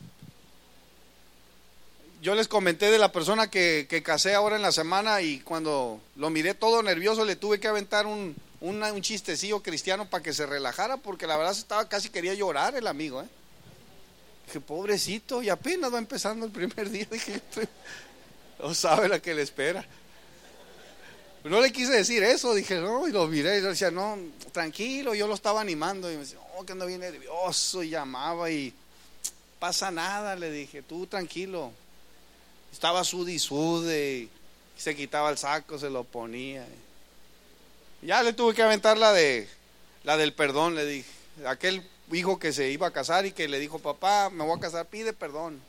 yo les comenté de la persona que casé ahora en la semana, y cuando lo miré todo nervioso le tuve que aventar un chistecillo cristiano para que se relajara, porque la verdad casi quería llorar el amigo. Dije, pobrecito, y apenas va empezando el primer día. Dije, no sabe la que le espera. No le quise decir eso, dije, no, y lo miré y yo decía, no, tranquilo, yo lo estaba animando, y me decía, que ando bien nervioso, y llamaba, y pasa nada, le dije, tú tranquilo. Estaba sude y sude, y se quitaba el saco, se lo ponía. Ya le tuve que aventar la del perdón, le dije. Aquel hijo que se iba a casar y que le dijo, papá, me voy a casar, pide perdón.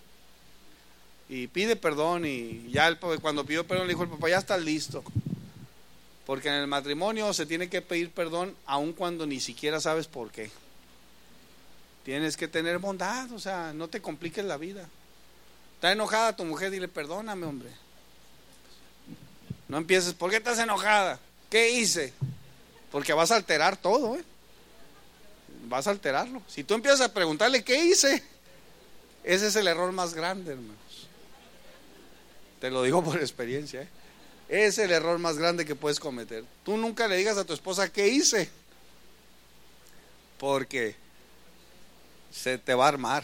Y pide perdón, y ya cuando pidió perdón le dijo el papá, ya estás listo. Porque en el matrimonio se tiene que pedir perdón aun cuando ni siquiera sabes por qué. Tienes que tener bondad, o sea, no te compliques la vida. Está enojada tu mujer, dile perdóname, hombre. No empieces, ¿por qué estás enojada? ¿Qué hice? Porque vas a alterar todo, vas a alterarlo. Si tú empiezas a preguntarle ¿qué hice? Ese es el error más grande, hermanos. Te lo digo por experiencia, Es el error más grande que puedes cometer. Tú nunca le digas a tu esposa ¿qué hice? Porque se te va a armar.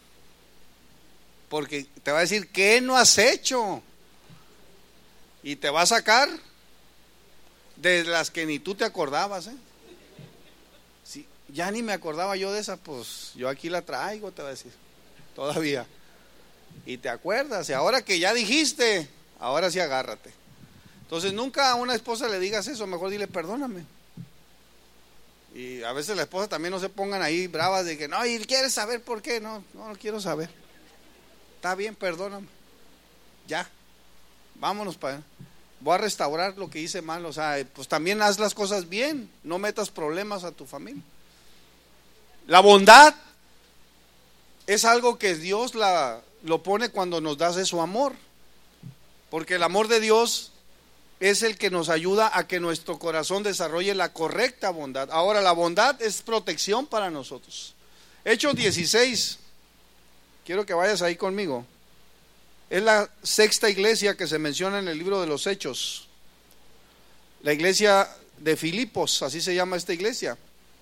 Porque te va a decir ¿qué no has hecho? Y te va a sacar de las que ni tú te acordabas, Sí, ya ni me acordaba yo de esa, pues yo aquí la traigo, te va a decir, todavía. Y te acuerdas, y ahora que ya dijiste, ahora sí agárrate. Entonces nunca a una esposa le digas eso, mejor dile perdóname. Y a veces la esposa también no se pongan ahí bravas de que no, y quieres saber por qué, no quiero saber. Está bien, perdóname. Ya, vámonos para allá. Voy a restaurar lo que hice mal, o sea, pues también haz las cosas bien, no metas problemas a tu familia. La bondad es algo que Dios lo pone cuando nos da de su amor, porque el amor de Dios es el que nos ayuda a que nuestro corazón desarrolle la correcta bondad. Ahora, la bondad es protección para nosotros. Hechos 16, quiero que vayas ahí conmigo. Es la sexta iglesia que se menciona en el libro de los Hechos. La iglesia de Filipos, así se llama esta iglesia.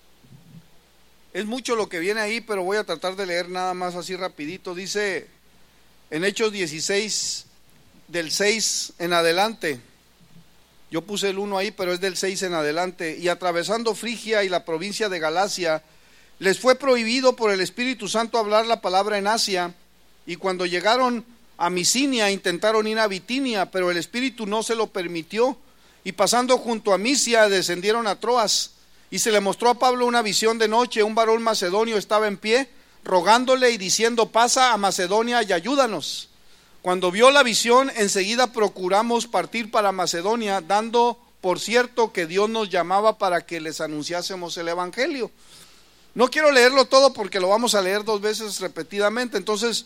Es mucho lo que viene ahí, pero voy a tratar de leer nada más así rapidito. Dice en Hechos 16, del 6 en adelante. Yo puse el 1 ahí, pero es del 6 en adelante. Y atravesando Frigia y la provincia de Galacia, les fue prohibido por el Espíritu Santo hablar la palabra en Asia. Y cuando llegaron a Misinia intentaron ir a Bitinia, pero el Espíritu no se lo permitió. Y pasando junto a Misia descendieron a Troas. Y se le mostró a Pablo una visión de noche. Un varón macedonio estaba en pie, rogándole y diciendo: pasa a Macedonia y ayúdanos. Cuando vio la visión, enseguida procuramos partir para Macedonia, dando por cierto que Dios nos llamaba para que les anunciásemos el Evangelio. No quiero leerlo todo porque lo vamos a leer 2 veces repetidamente. Entonces,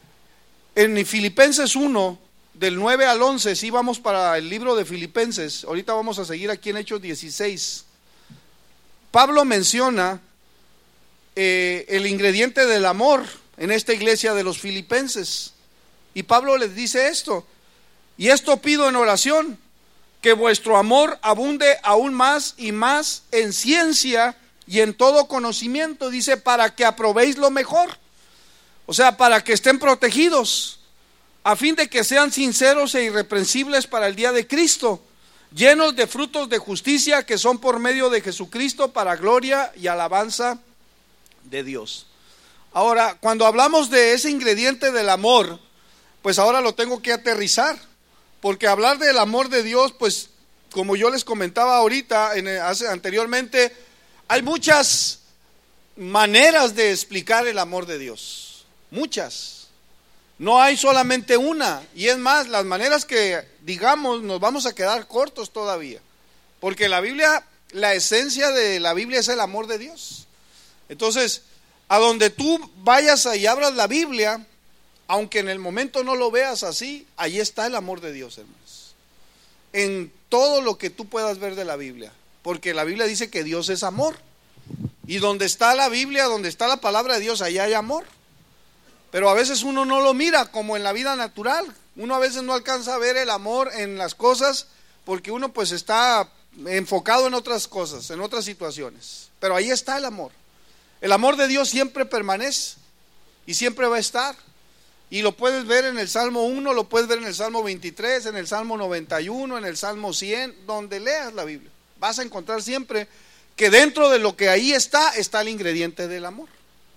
en Filipenses 1, del 9 al 11, sí vamos para el libro de Filipenses. Ahorita vamos a seguir aquí en Hechos 16. Pablo menciona el ingrediente del amor en esta iglesia de los filipenses. Y Pablo les dice esto: y esto pido en oración, que vuestro amor abunde aún más y más en ciencia y en todo conocimiento, dice, para que aprobéis lo mejor. O sea, para que estén protegidos, a fin de que sean sinceros e irreprensibles para el día de Cristo, llenos de frutos de justicia que son por medio de Jesucristo para gloria y alabanza de Dios. Ahora, cuando hablamos de ese ingrediente del amor, pues ahora lo tengo que aterrizar, porque hablar del amor de Dios, pues como yo les comentaba ahorita, anteriormente, hay muchas maneras de explicar el amor de Dios, muchas. No hay solamente una, y es más, las maneras que digamos nos vamos a quedar cortos todavía, porque la Biblia, la esencia de la Biblia es el amor de Dios. Entonces, a donde tú vayas y abras la Biblia, aunque en el momento no lo veas así, ahí está el amor de Dios, hermanos. En todo lo que tú puedas ver de la Biblia, porque la Biblia dice que Dios es amor, y donde está la Biblia, donde está la palabra de Dios, ahí hay amor. Pero a veces uno no lo mira como en la vida natural. Uno a veces no alcanza a ver el amor en las cosas porque uno pues está enfocado en otras cosas, en otras situaciones. Pero ahí está el amor. El amor de Dios siempre permanece y siempre va a estar. Y lo puedes ver en el Salmo 1, lo puedes ver en el Salmo 23, en el Salmo 91, en el Salmo 100, donde leas la Biblia. Vas a encontrar siempre que dentro de lo que ahí está el ingrediente del amor.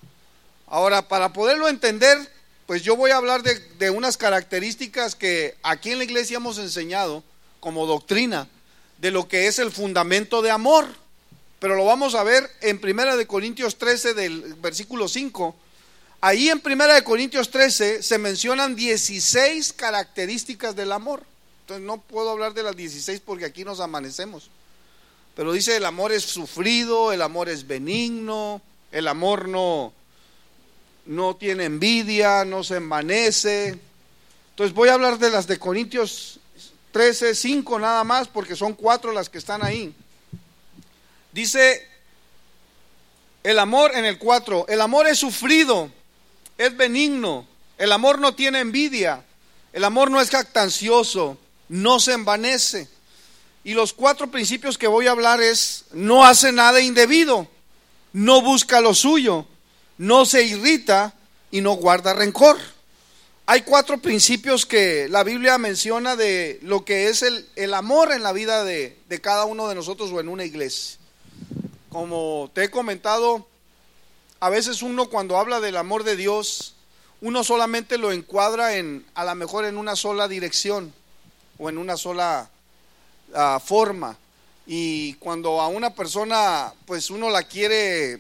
Ahora, para poderlo entender, pues yo voy a hablar de unas características que aquí en la iglesia hemos enseñado como doctrina de lo que es el fundamento de amor. Pero lo vamos a ver en 1 Corintios 13 del versículo 5. Ahí en 1 Corintios 13 se mencionan 16 características del amor. Entonces no puedo hablar de las 16 porque aquí nos amanecemos. Pero dice, el amor es sufrido, el amor es benigno, el amor no tiene envidia, no se envanece. Entonces voy a hablar de las de Corintios 13, 5 nada más, porque son 4 las que están ahí. Dice el amor en el 4, el amor es sufrido, es benigno, el amor no tiene envidia, el amor no es jactancioso, no se envanece. Y los 4 principios que voy a hablar es: no hace nada indebido, no busca lo suyo, no se irrita y no guarda rencor. Hay 4 principios que la Biblia menciona de lo que es el amor en la vida de cada uno de nosotros o en una iglesia. Como te he comentado, a veces uno cuando habla del amor de Dios, uno solamente lo encuadra a lo mejor en una sola dirección o en una sola forma. Y cuando a una persona pues uno la quiere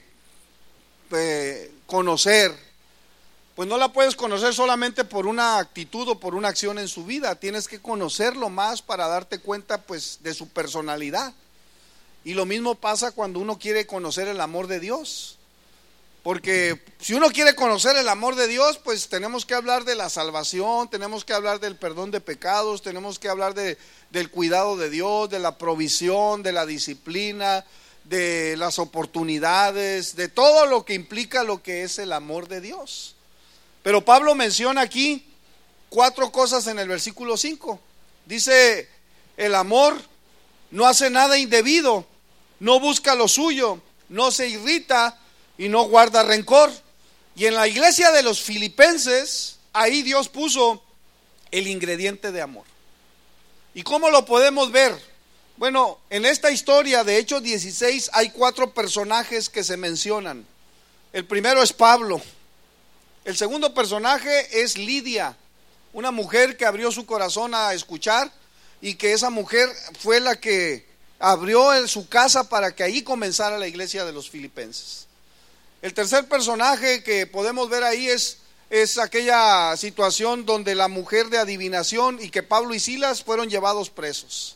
conocer, pues no la puedes conocer solamente por una actitud o por una acción en su vida. Tienes que conocerlo más para darte cuenta pues de su personalidad. Y lo mismo pasa cuando uno quiere conocer el amor de Dios. Porque si uno quiere conocer el amor de Dios, pues tenemos que hablar de la salvación, tenemos que hablar del perdón de pecados, tenemos que hablar del cuidado de Dios, de la provisión, de la disciplina, de las oportunidades, de todo lo que implica lo que es el amor de Dios. Pero Pablo menciona aquí 4 cosas en el versículo 5. Dice, el amor no hace nada indebido, no busca lo suyo, no se irrita y no guarda rencor. Y en la iglesia de los filipenses, ahí Dios puso el ingrediente de amor. ¿Y cómo lo podemos ver? Bueno, en esta historia de Hechos 16 hay 4 personajes que se mencionan. El primero es Pablo. El segundo personaje es Lidia, una mujer que abrió su corazón a escuchar, y que esa mujer fue la que abrió su casa para que ahí comenzara la iglesia de los filipenses. El tercer personaje que podemos ver ahí es aquella situación donde la mujer de adivinación y que Pablo y Silas fueron llevados presos.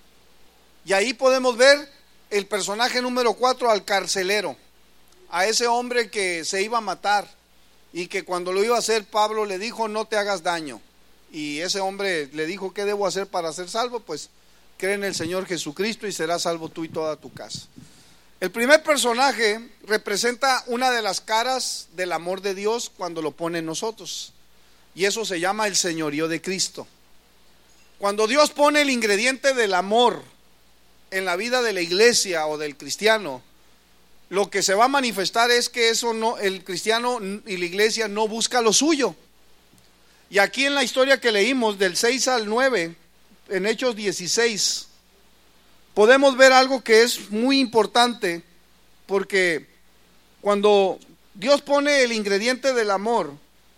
Y ahí podemos ver el personaje número 4, al carcelero, a ese hombre que se iba a matar y que cuando lo iba a hacer Pablo le dijo, no te hagas daño. Y ese hombre le dijo, ¿qué debo hacer para ser salvo? Pues cree en el Señor Jesucristo y serás salvo tú y toda tu casa. El primer personaje representa una de las caras del amor de Dios cuando lo pone en nosotros, y eso se llama el señorío de Cristo. Cuando Dios pone el ingrediente del amor en la vida de la iglesia o del cristiano, lo que se va a manifestar es que el cristiano y la iglesia no busca lo suyo. Y aquí en la historia que leímos del 6 al 9, en Hechos 16, podemos ver algo que es muy importante, porque cuando Dios pone el ingrediente del amor,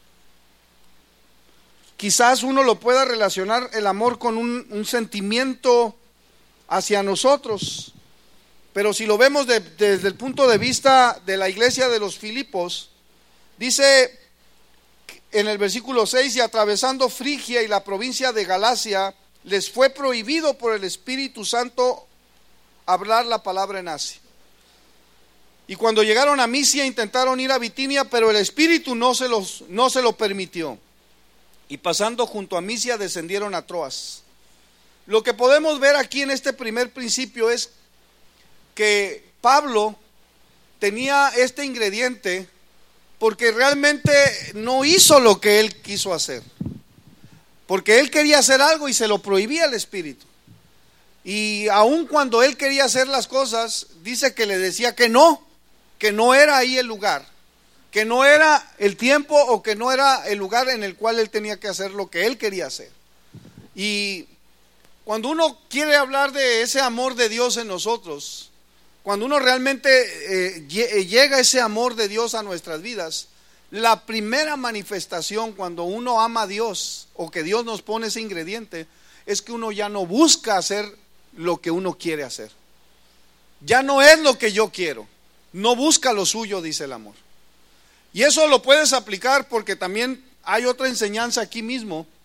quizás uno lo pueda relacionar el amor con un sentimiento hacia nosotros, pero si lo vemos desde el punto de vista de la iglesia de los Filipos, dice en el versículo 6, y atravesando Frigia y la provincia de Galacia, les fue prohibido por el Espíritu Santo hablar la palabra en Asia. Y cuando llegaron a Misia intentaron ir a Bitinia, pero el Espíritu no se lo permitió. Y pasando junto a Misia descendieron a Troas. Lo que podemos ver aquí en este primer principio es que Pablo tenía este ingrediente porque realmente no hizo lo que él quiso hacer, porque él quería hacer algo y se lo prohibía el Espíritu. Y aun cuando él quería hacer las cosas, dice que le decía que no era ahí el lugar, que no era el tiempo o que no era el lugar en el cual él tenía que hacer lo que él quería hacer. Y cuando uno quiere hablar de ese amor de Dios en nosotros, cuando uno realmente llega ese amor de Dios a nuestras vidas, la primera manifestación cuando uno ama a Dios o que Dios nos pone ese ingrediente es que uno ya no busca hacer lo que uno quiere hacer. Ya no es lo que yo quiero, no busca lo suyo, dice el amor. Y eso lo puedes aplicar porque también hay otra enseñanza aquí mismo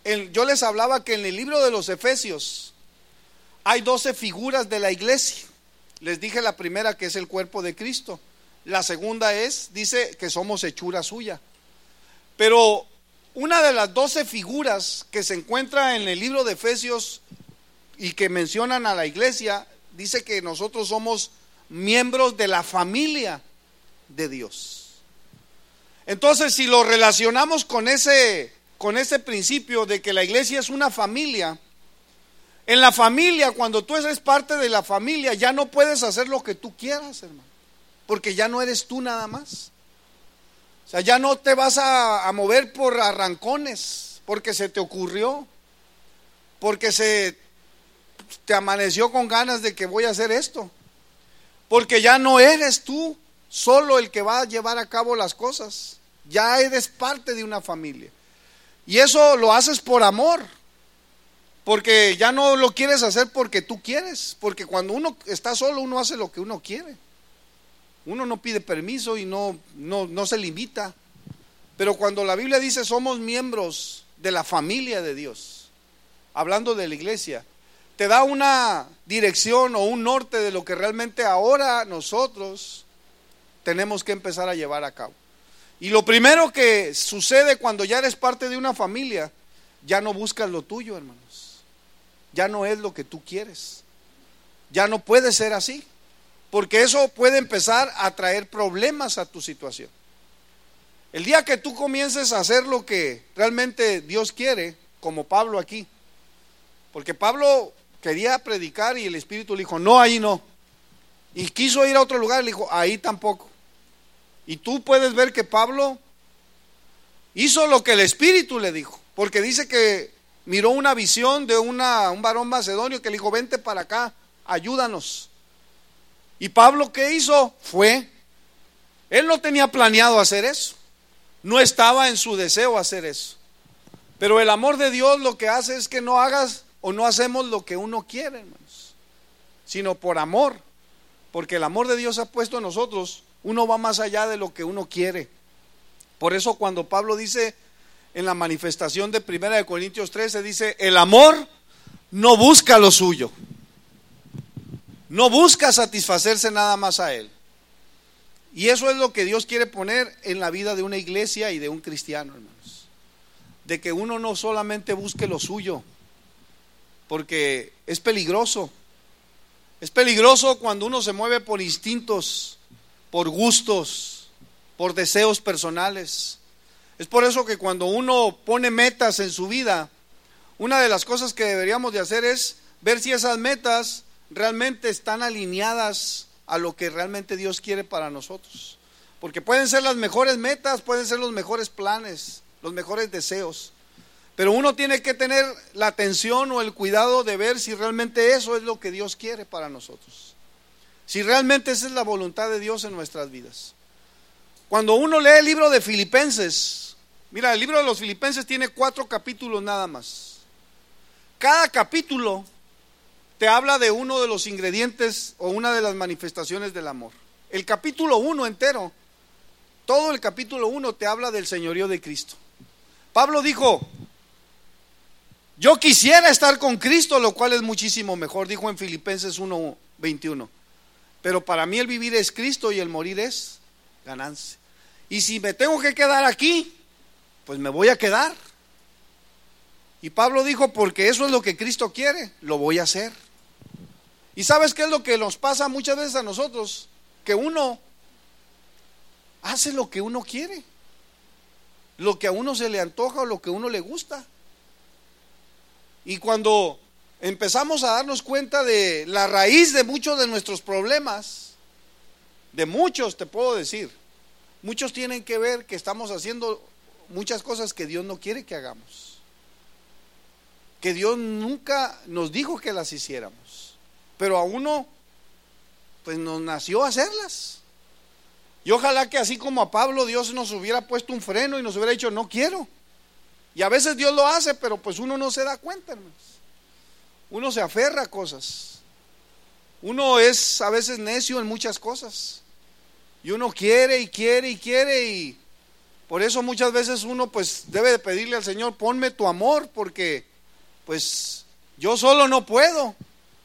yo les hablaba que en el libro de los Efesios hay 12 figuras de la iglesia. Les dije la primera, que es el cuerpo de Cristo. La segunda dice que somos hechura suya. Pero una de las 12 figuras que se encuentra en el libro de Efesios y que mencionan a la iglesia, dice que nosotros somos miembros de la familia de Dios. Entonces, si lo relacionamos con ese principio de que la iglesia es una familia, en la familia, cuando tú eres parte de la familia, ya no puedes hacer lo que tú quieras, hermano, porque ya no eres tú nada más. O sea, ya no te vas a mover por arrancones, porque se te ocurrió, porque te amaneció con ganas de que voy a hacer esto, porque ya no eres tú solo el que va a llevar a cabo las cosas, ya eres parte de una familia. Y eso lo haces por amor, porque ya no lo quieres hacer porque tú quieres, porque cuando uno está solo, uno hace lo que uno quiere. Uno no pide permiso y no se limita. Pero cuando la Biblia dice somos miembros de la familia de Dios, hablando de la iglesia, te da una dirección o un norte de lo que realmente ahora nosotros tenemos que empezar a llevar a cabo. Y lo primero que sucede cuando ya eres parte de una familia, ya no buscas lo tuyo, hermanos. Ya no es lo que tú quieres. Ya no puede ser así, porque eso puede empezar a traer problemas a tu situación. El día que tú comiences a hacer lo que realmente Dios quiere, como Pablo aquí, porque Pablo quería predicar y el Espíritu le dijo, no, ahí no. Y quiso ir a otro lugar, le dijo, ahí tampoco. Y tú puedes ver que Pablo hizo lo que el Espíritu le dijo, porque dice que miró una visión de un varón macedonio que le dijo, vente para acá, ayúdanos. Y Pablo, ¿qué hizo? Él no tenía planeado hacer eso, no estaba en su deseo hacer eso, pero el amor de Dios lo que hace es que no hagas o no hacemos lo que uno quiere, hermanos, sino por amor, porque el amor de Dios ha puesto en nosotros, uno va más allá de lo que uno quiere. Por eso cuando Pablo dice en la manifestación de 1 Corintios 13, dice, el amor no busca lo suyo, no busca satisfacerse nada más a él. Y eso es lo que Dios quiere poner en la vida de una iglesia y de un cristiano, hermanos, de que uno no solamente busque lo suyo, porque es peligroso cuando uno se mueve por instintos, por gustos, por deseos personales. Es por eso que cuando uno pone metas en su vida, una de las cosas que deberíamos de hacer es ver si esas metas realmente están alineadas a lo que realmente Dios quiere para nosotros. Porque pueden ser las mejores metas, pueden ser los mejores planes, los mejores deseos, pero uno tiene que tener la atención o el cuidado de ver si realmente eso es lo que Dios quiere para nosotros, si realmente esa es la voluntad de Dios en nuestras vidas. Cuando uno lee el libro de Filipenses, mira, el libro de los Filipenses tiene 4 capítulos nada más. Cada capítulo te habla de uno de los ingredientes o una de las manifestaciones del amor. El capítulo 1 entero, todo el capítulo 1 te habla del señorío de Cristo. Pablo dijo, yo quisiera estar con Cristo, lo cual es muchísimo mejor, dijo en Filipenses 1:21. Pero para mí el vivir es Cristo y el morir es ganancia. Y si me tengo que quedar aquí, pues me voy a quedar. Y Pablo dijo, porque eso es lo que Cristo quiere, lo voy a hacer. ¿Y sabes qué es lo que nos pasa muchas veces a nosotros? Que uno hace lo que uno quiere, lo que a uno se le antoja o lo que a uno le gusta. Y cuando empezamos a darnos cuenta de la raíz de muchos de nuestros problemas, de muchos te puedo decir, muchos tienen que ver que estamos haciendo muchas cosas que Dios no quiere que hagamos, que Dios nunca nos dijo que las hiciéramos, pero a uno pues nos nació hacerlas. Y ojalá que así como a Pablo Dios nos hubiera puesto un freno y nos hubiera dicho no quiero. Y a veces Dios lo hace, pero pues uno no se da cuenta, hermanos. Uno se aferra a cosas, uno es a veces necio en muchas cosas, y uno quiere y Por eso muchas veces uno pues debe de pedirle al Señor, ponme tu amor, porque pues yo solo no puedo.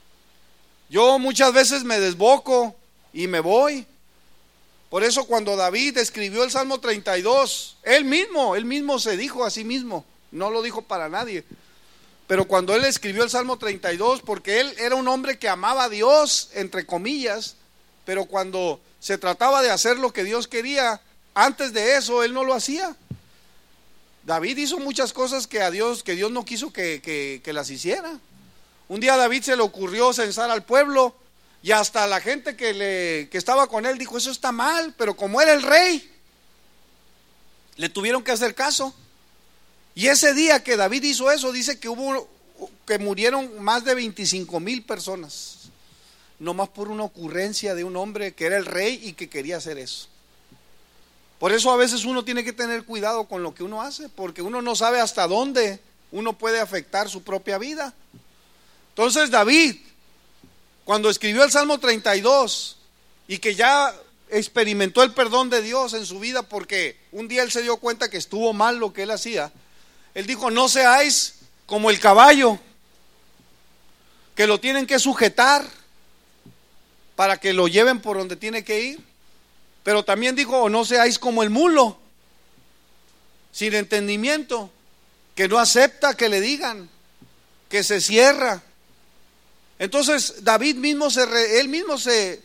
Yo muchas veces me desboco y me voy. Por eso cuando David escribió el Salmo 32, él mismo se dijo a sí mismo, no lo dijo para nadie. Pero cuando él escribió el Salmo 32, porque él era un hombre que amaba a Dios, entre comillas, pero cuando se trataba de hacer lo que Dios quería, antes de eso él no lo hacía. David hizo muchas cosas que Dios no quiso que las hiciera. Un día a David se le ocurrió censar al pueblo y hasta la gente que estaba con él dijo, eso está mal, pero como era el rey, le tuvieron que hacer caso. Y ese día que David hizo eso, dice que murieron más de 25,000 personas, nomás por una ocurrencia de un hombre que era el rey y que quería hacer eso. Por eso a veces uno tiene que tener cuidado con lo que uno hace, porque uno no sabe hasta dónde uno puede afectar su propia vida. Entonces David, cuando escribió el Salmo 32 y que ya experimentó el perdón de Dios en su vida, porque un día él se dio cuenta que estuvo mal lo que él hacía, él dijo, no seáis como el caballo, que lo tienen que sujetar para que lo lleven por donde tiene que ir. Pero también dijo, o no seáis como el mulo, sin entendimiento, que no acepta que le digan, que se cierra. Entonces David mismo se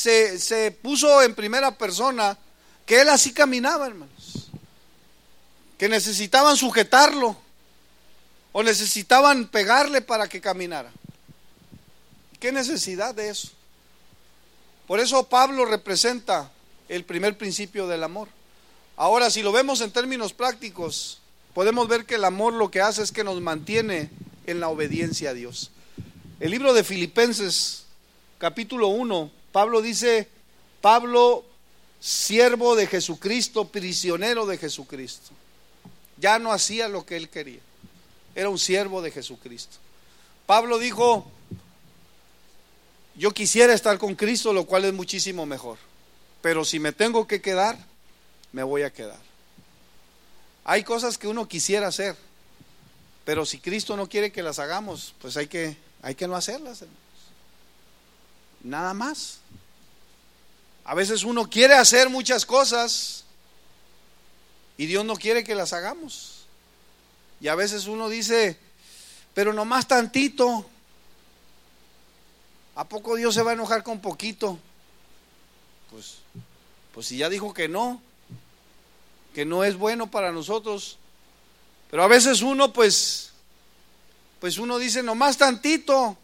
puso en primera persona que él así caminaba, hermanos, que necesitaban sujetarlo o necesitaban pegarle para que caminara. ¿Qué necesidad de eso? Por eso Pablo representa el primer principio del amor. Ahora, si lo vemos en términos prácticos, podemos ver que el amor lo que hace es que nos mantiene en la obediencia a Dios. El libro de Filipenses, capítulo 1, Pablo dice, Pablo, siervo de Jesucristo, prisionero de Jesucristo. Ya no hacía lo que él quería, era un siervo de Jesucristo. Pablo dijo, yo quisiera estar con Cristo, lo cual es muchísimo mejor, pero si me tengo que quedar, me voy a quedar. Hay cosas que uno quisiera hacer, pero si Cristo no quiere que las hagamos, pues hay que no hacerlas, hermanos. Nada más. A veces uno quiere hacer muchas cosas y Dios no quiere que las hagamos. Y a veces uno dice, pero nomás tantito. ¿A poco Dios se va a enojar con poquito? Pues si ya dijo que no es bueno para nosotros. Pero a veces uno pues uno dice, nomás tantito,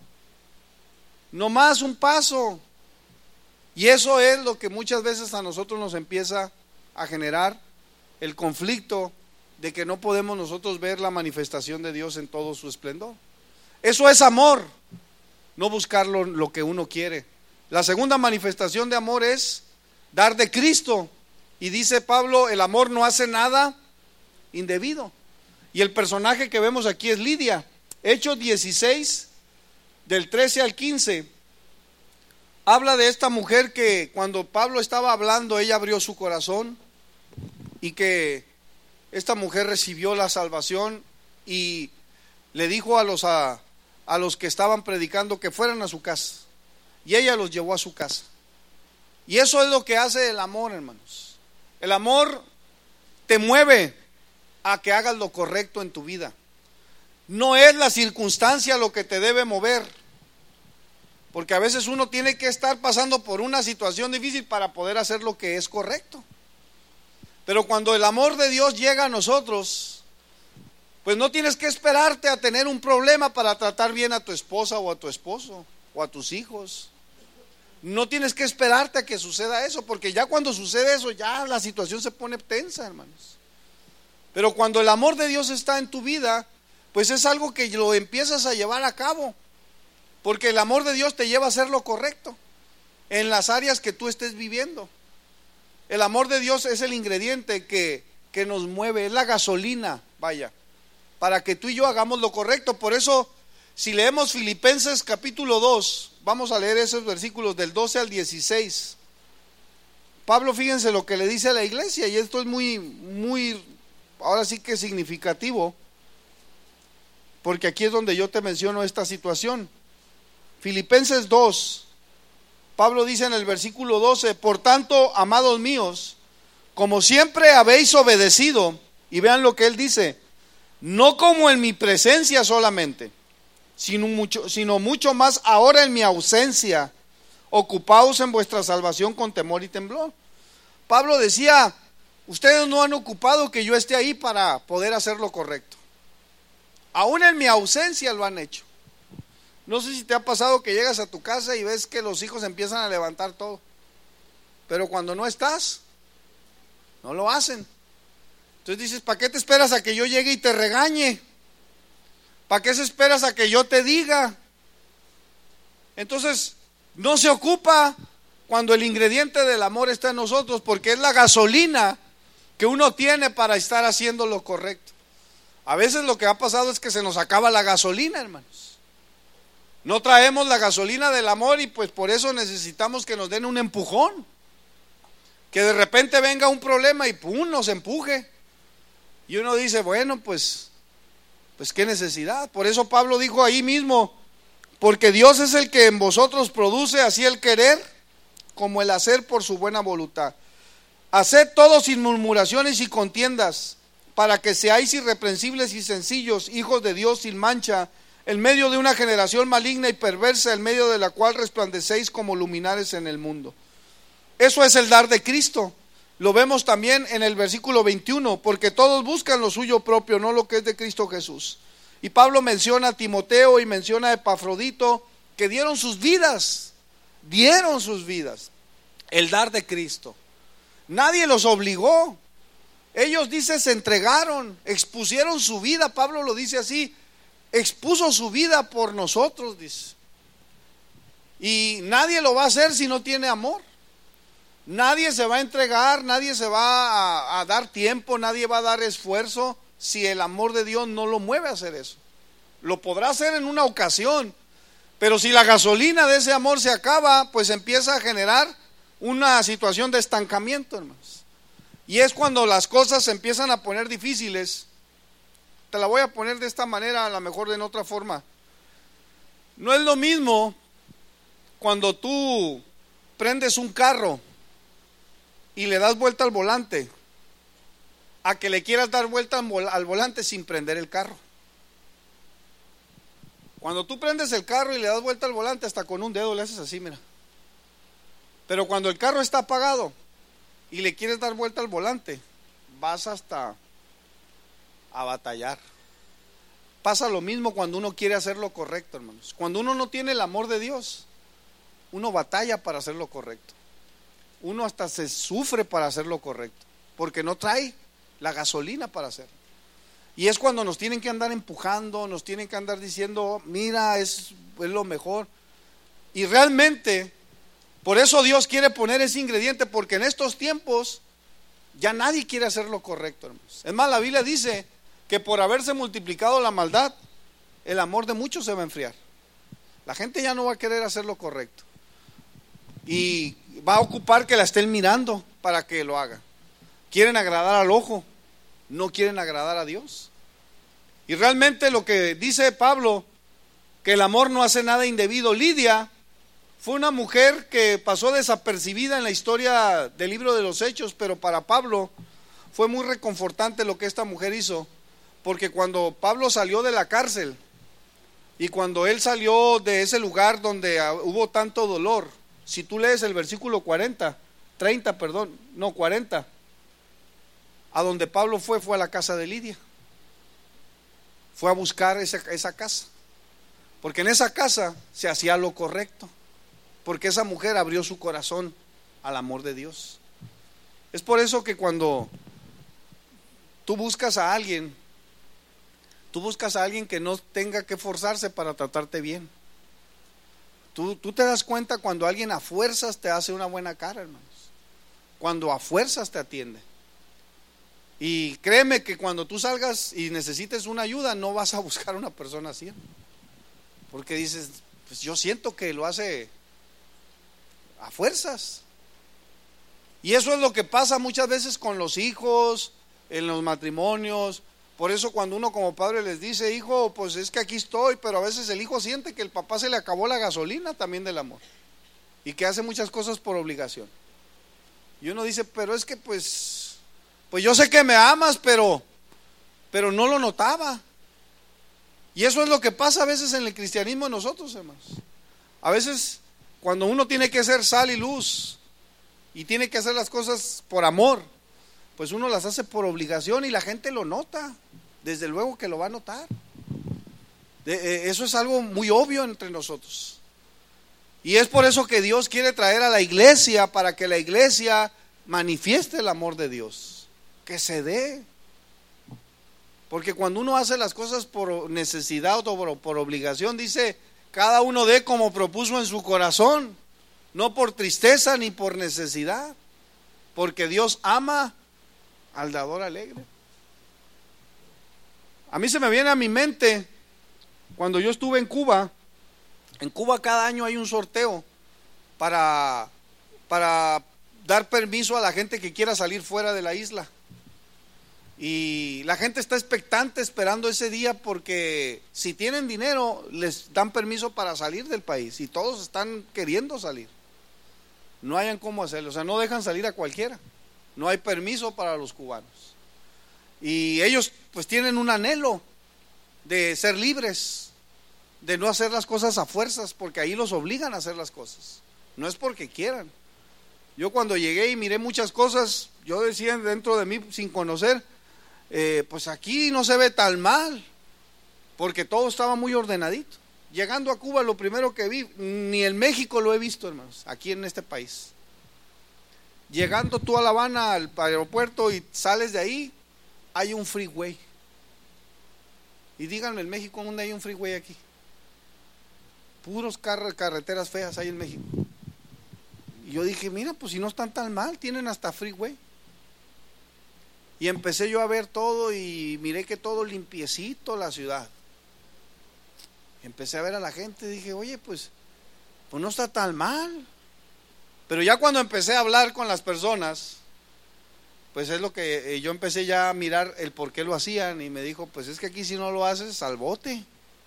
nomás un paso. Y eso es lo que muchas veces a nosotros nos empieza a generar el conflicto de que no podemos nosotros ver la manifestación de Dios en todo su esplendor. Eso es amor, no buscar lo que uno quiere. La segunda manifestación de amor es dar de Cristo. Y dice Pablo, el amor no hace nada indebido. Y el personaje que vemos aquí es Lidia. Hechos 16, del 13 al 15, habla de esta mujer que cuando Pablo estaba hablando, ella abrió su corazón y que esta mujer recibió la salvación y le dijo a los que estaban predicando que fueran a su casa, y ella los llevó a su casa. Y eso es lo que hace el amor, hermanos. El amor te mueve a que hagas lo correcto en tu vida. No es la circunstancia lo que te debe mover, porque a veces uno tiene que estar pasando por una situación difícil para poder hacer lo que es correcto. Pero cuando el amor de Dios llega a nosotros, pues no tienes que esperarte a tener un problema para tratar bien a tu esposa o a tu esposo o a tus hijos. No tienes que esperarte a que suceda eso, porque ya cuando sucede eso, ya la situación se pone tensa, hermanos. Pero cuando el amor de Dios está en tu vida, pues es algo que lo empiezas a llevar a cabo, porque el amor de Dios te lleva a hacer lo correcto en las áreas que tú estés viviendo. El amor de Dios es el ingrediente que nos mueve, es la gasolina, vaya, para que tú y yo hagamos lo correcto. Por eso, si leemos Filipenses capítulo 2, vamos a leer esos versículos del 12 al 16. Pablo, fíjense lo que le dice a la iglesia, y esto es muy, ahora sí que significativo, porque aquí es donde yo te menciono esta situación. Filipenses 2, Pablo dice en el versículo 12: por tanto, amados míos, como siempre habéis obedecido, y vean lo que él dice, no como en mi presencia solamente, sino mucho más ahora en mi ausencia, ocupaos en vuestra salvación con temor y temblor. Pablo decía, ustedes no han ocupado que yo esté ahí para poder hacer lo correcto. Aún en mi ausencia lo han hecho. No sé si te ha pasado que llegas a tu casa y ves que los hijos empiezan a levantar todo, pero cuando no estás, no lo hacen. Entonces dices, ¿para qué te esperas a que yo llegue y te regañe? ¿Para qué se esperas a que yo te diga? Entonces, no se ocupa cuando el ingrediente del amor está en nosotros, porque es la gasolina que uno tiene para estar haciendo lo correcto. A veces lo que ha pasado es que se nos acaba la gasolina, hermanos. No traemos la gasolina del amor y pues por eso necesitamos que nos den un empujón. Que de repente venga un problema y pum, nos empuje. Y uno dice, bueno, pues qué necesidad. Por eso Pablo dijo ahí mismo, porque Dios es el que en vosotros produce así el querer como el hacer por su buena voluntad. Haced todo sin murmuraciones y contiendas, para que seáis irreprensibles y sencillos, hijos de Dios sin mancha, en medio de una generación maligna y perversa, en medio de la cual resplandecéis como luminares en el mundo. Eso es el dar de Cristo. Lo vemos también en el versículo 21, porque todos buscan lo suyo propio, no lo que es de Cristo Jesús. Y Pablo menciona a Timoteo y menciona a Epafrodito, que dieron sus vidas, el dar de Cristo. Nadie los obligó. Ellos, dice, se entregaron, expusieron su vida. Pablo lo dice así, expuso su vida por nosotros, dice. Y nadie lo va a hacer si no tiene amor. Nadie se va a entregar, nadie se va a dar tiempo, nadie va a dar esfuerzo si el amor de Dios no lo mueve a hacer eso. Lo podrá hacer en una ocasión, pero si la gasolina de ese amor se acaba, pues empieza a generar una situación de estancamiento, hermanos. Y es cuando las cosas se empiezan a poner difíciles. Te la voy a poner de esta manera, a lo mejor de otra forma. No es lo mismo cuando tú prendes un carro y le das vuelta al volante, a que le quieras dar vuelta al volante sin prender el carro. Cuando tú prendes el carro y le das vuelta al volante, hasta con un dedo le haces así, mira. Pero cuando el carro está apagado y le quieres dar vuelta al volante, vas hasta a batallar. Pasa lo mismo cuando uno quiere hacer lo correcto, hermanos. Cuando uno no tiene el amor de Dios, uno batalla para hacer lo correcto. Uno hasta se sufre para hacer lo correcto, porque no trae la gasolina para hacerlo. Y es cuando nos tienen que andar empujando, nos tienen que andar diciendo, mira, es lo mejor. Y realmente, por eso Dios quiere poner ese ingrediente, porque en estos tiempos ya nadie quiere hacer lo correcto, hermanos. Es más, la Biblia dice que por haberse multiplicado la maldad, el amor de muchos se va a enfriar. La gente ya no va a querer hacer lo correcto. Y va a ocupar que la estén mirando para que lo haga. Quieren agradar al ojo, no quieren agradar a Dios. Y realmente lo que dice Pablo, que el amor no hace nada indebido. Lidia fue una mujer que pasó desapercibida en la historia del libro de los Hechos, pero para Pablo fue muy reconfortante lo que esta mujer hizo, porque cuando Pablo salió de la cárcel y cuando él salió de ese lugar donde hubo tanto dolor, si tú lees el versículo 40, a donde Pablo fue a la casa de Lidia. Fue a buscar esa casa, porque en esa casa se hacía lo correcto, porque esa mujer abrió su corazón al amor de Dios. Es por eso que cuando tú buscas a alguien que no tenga que forzarse para tratarte bien. Tú te das cuenta cuando alguien a fuerzas te hace una buena cara, hermanos. Cuando a fuerzas te atiende. Y créeme que cuando tú salgas y necesites una ayuda, no vas a buscar una persona así. Porque dices, pues yo siento que lo hace a fuerzas. Y eso es lo que pasa muchas veces con los hijos, en los matrimonios. Por eso cuando uno como padre les dice, hijo, pues es que aquí estoy, pero a veces el hijo siente que el papá se le acabó la gasolina también del amor y que hace muchas cosas por obligación. Y uno dice, pero es que pues yo sé que me amas, pero no lo notaba. Y eso es lo que pasa a veces en el cristianismo de nosotros, hermanos. A veces cuando uno tiene que ser sal y luz y tiene que hacer las cosas por amor, pues uno las hace por obligación y la gente lo nota, desde luego que lo va a notar. Eso es algo muy obvio entre nosotros. Y es por eso que Dios quiere traer a la iglesia, para que la iglesia manifieste el amor de Dios, que se dé. Porque cuando uno hace las cosas por necesidad o por obligación, dice, cada uno dé como propuso en su corazón, no por tristeza ni por necesidad, porque Dios ama al dador alegre. A mí se me viene a mi mente, cuando yo estuve en Cuba cada año hay un sorteo para dar permiso a la gente que quiera salir fuera de la isla. Y la gente está expectante esperando ese día, porque si tienen dinero les dan permiso para salir del país y todos están queriendo salir. No hayan cómo hacerlo, o sea, no dejan salir a cualquiera. No hay permiso para los cubanos. Y ellos pues tienen un anhelo de ser libres, de no hacer las cosas a fuerzas, porque ahí los obligan a hacer las cosas. No es porque quieran. Yo cuando llegué y miré muchas cosas, yo decía dentro de mí sin conocer, pues aquí no se ve tan mal, porque todo estaba muy ordenadito. Llegando a Cuba, lo primero que vi, ni en México lo he visto, hermanos, aquí en este país. Llegando tú a La Habana, al aeropuerto, y sales de ahí, hay un freeway. Y díganme, en México, ¿dónde hay un freeway aquí? Puros carreteras feas hay en México. Y yo dije, mira, pues si no están tan mal, tienen hasta freeway. Y empecé yo a ver todo y miré que todo limpiecito la ciudad. Empecé a ver a la gente, dije, oye, pues no está tan mal. Pero ya cuando empecé a hablar con las personas, pues es lo que yo empecé ya a mirar el por qué lo hacían, y me dijo, pues es que aquí si no lo haces, al bote.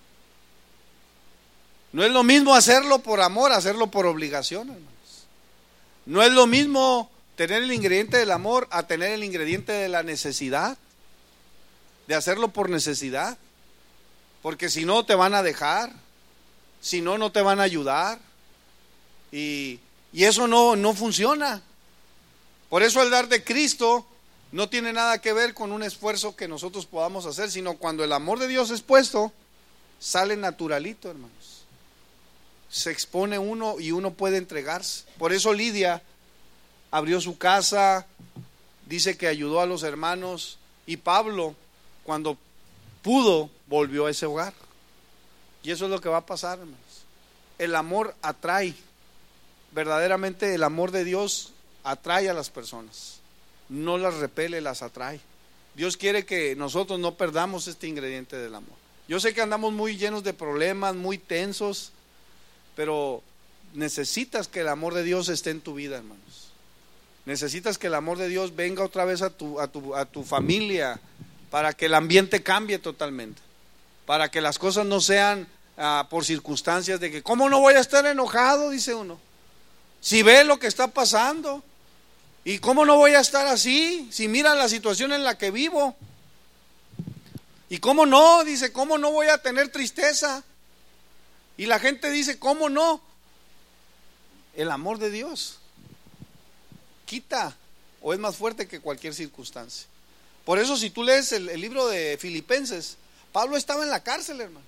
No es lo mismo hacerlo por amor, hacerlo por obligación, hermanos. No es lo mismo tener el ingrediente del amor a tener el ingrediente de la necesidad, de hacerlo por necesidad, porque si no te van a dejar, si no, no te van a ayudar, y eso no funciona. Por eso el dar de Cristo no tiene nada que ver con un esfuerzo que nosotros podamos hacer, sino cuando el amor de Dios es puesto, sale naturalito, hermanos. Se expone uno y uno puede entregarse. Por eso Lidia abrió su casa, dice que ayudó a los hermanos, y Pablo, cuando pudo, volvió a ese hogar. Y eso es lo que va a pasar, hermanos. El amor atrae, verdaderamente el amor de Dios atrae a las personas, no las repele, las atrae. Dios quiere que nosotros no perdamos este ingrediente del amor. Yo sé que andamos muy llenos de problemas, muy tensos, pero necesitas que el amor de Dios esté en tu vida, hermanos. Necesitas que el amor de Dios venga otra vez a tu familia, para que el ambiente cambie totalmente, para que las cosas no sean por circunstancias de que, ¿cómo no voy a estar enojado?, dice uno, si ve lo que está pasando. ¿Y cómo no voy a estar así si mira la situación en la que vivo? ¿Y cómo no? Dice, ¿cómo no voy a tener tristeza? Y la gente dice, ¿cómo no? El amor de Dios quita, o es más fuerte que cualquier circunstancia. Por eso si tú lees el libro de Filipenses, Pablo estaba en la cárcel, hermanos.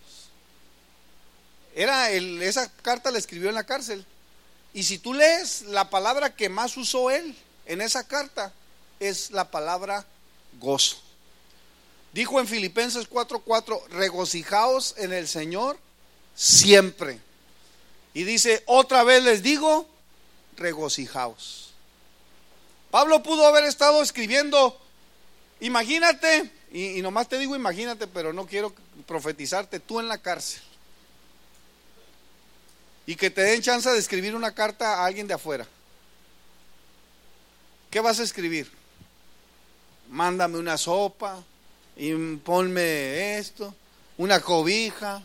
Esa carta la escribió en la cárcel. Y si tú lees, la palabra que más usó él en esa carta es la palabra gozo. Dijo en Filipenses 4:4, regocijaos en el Señor siempre. Y dice, otra vez les digo, regocijaos. Pablo pudo haber estado escribiendo, imagínate, y nomás te digo imagínate, pero no quiero profetizarte, tú en la cárcel, y que te den chance de escribir una carta a alguien de afuera. ¿qué vas a escribir? Mándame una sopa y ponme esto, una cobija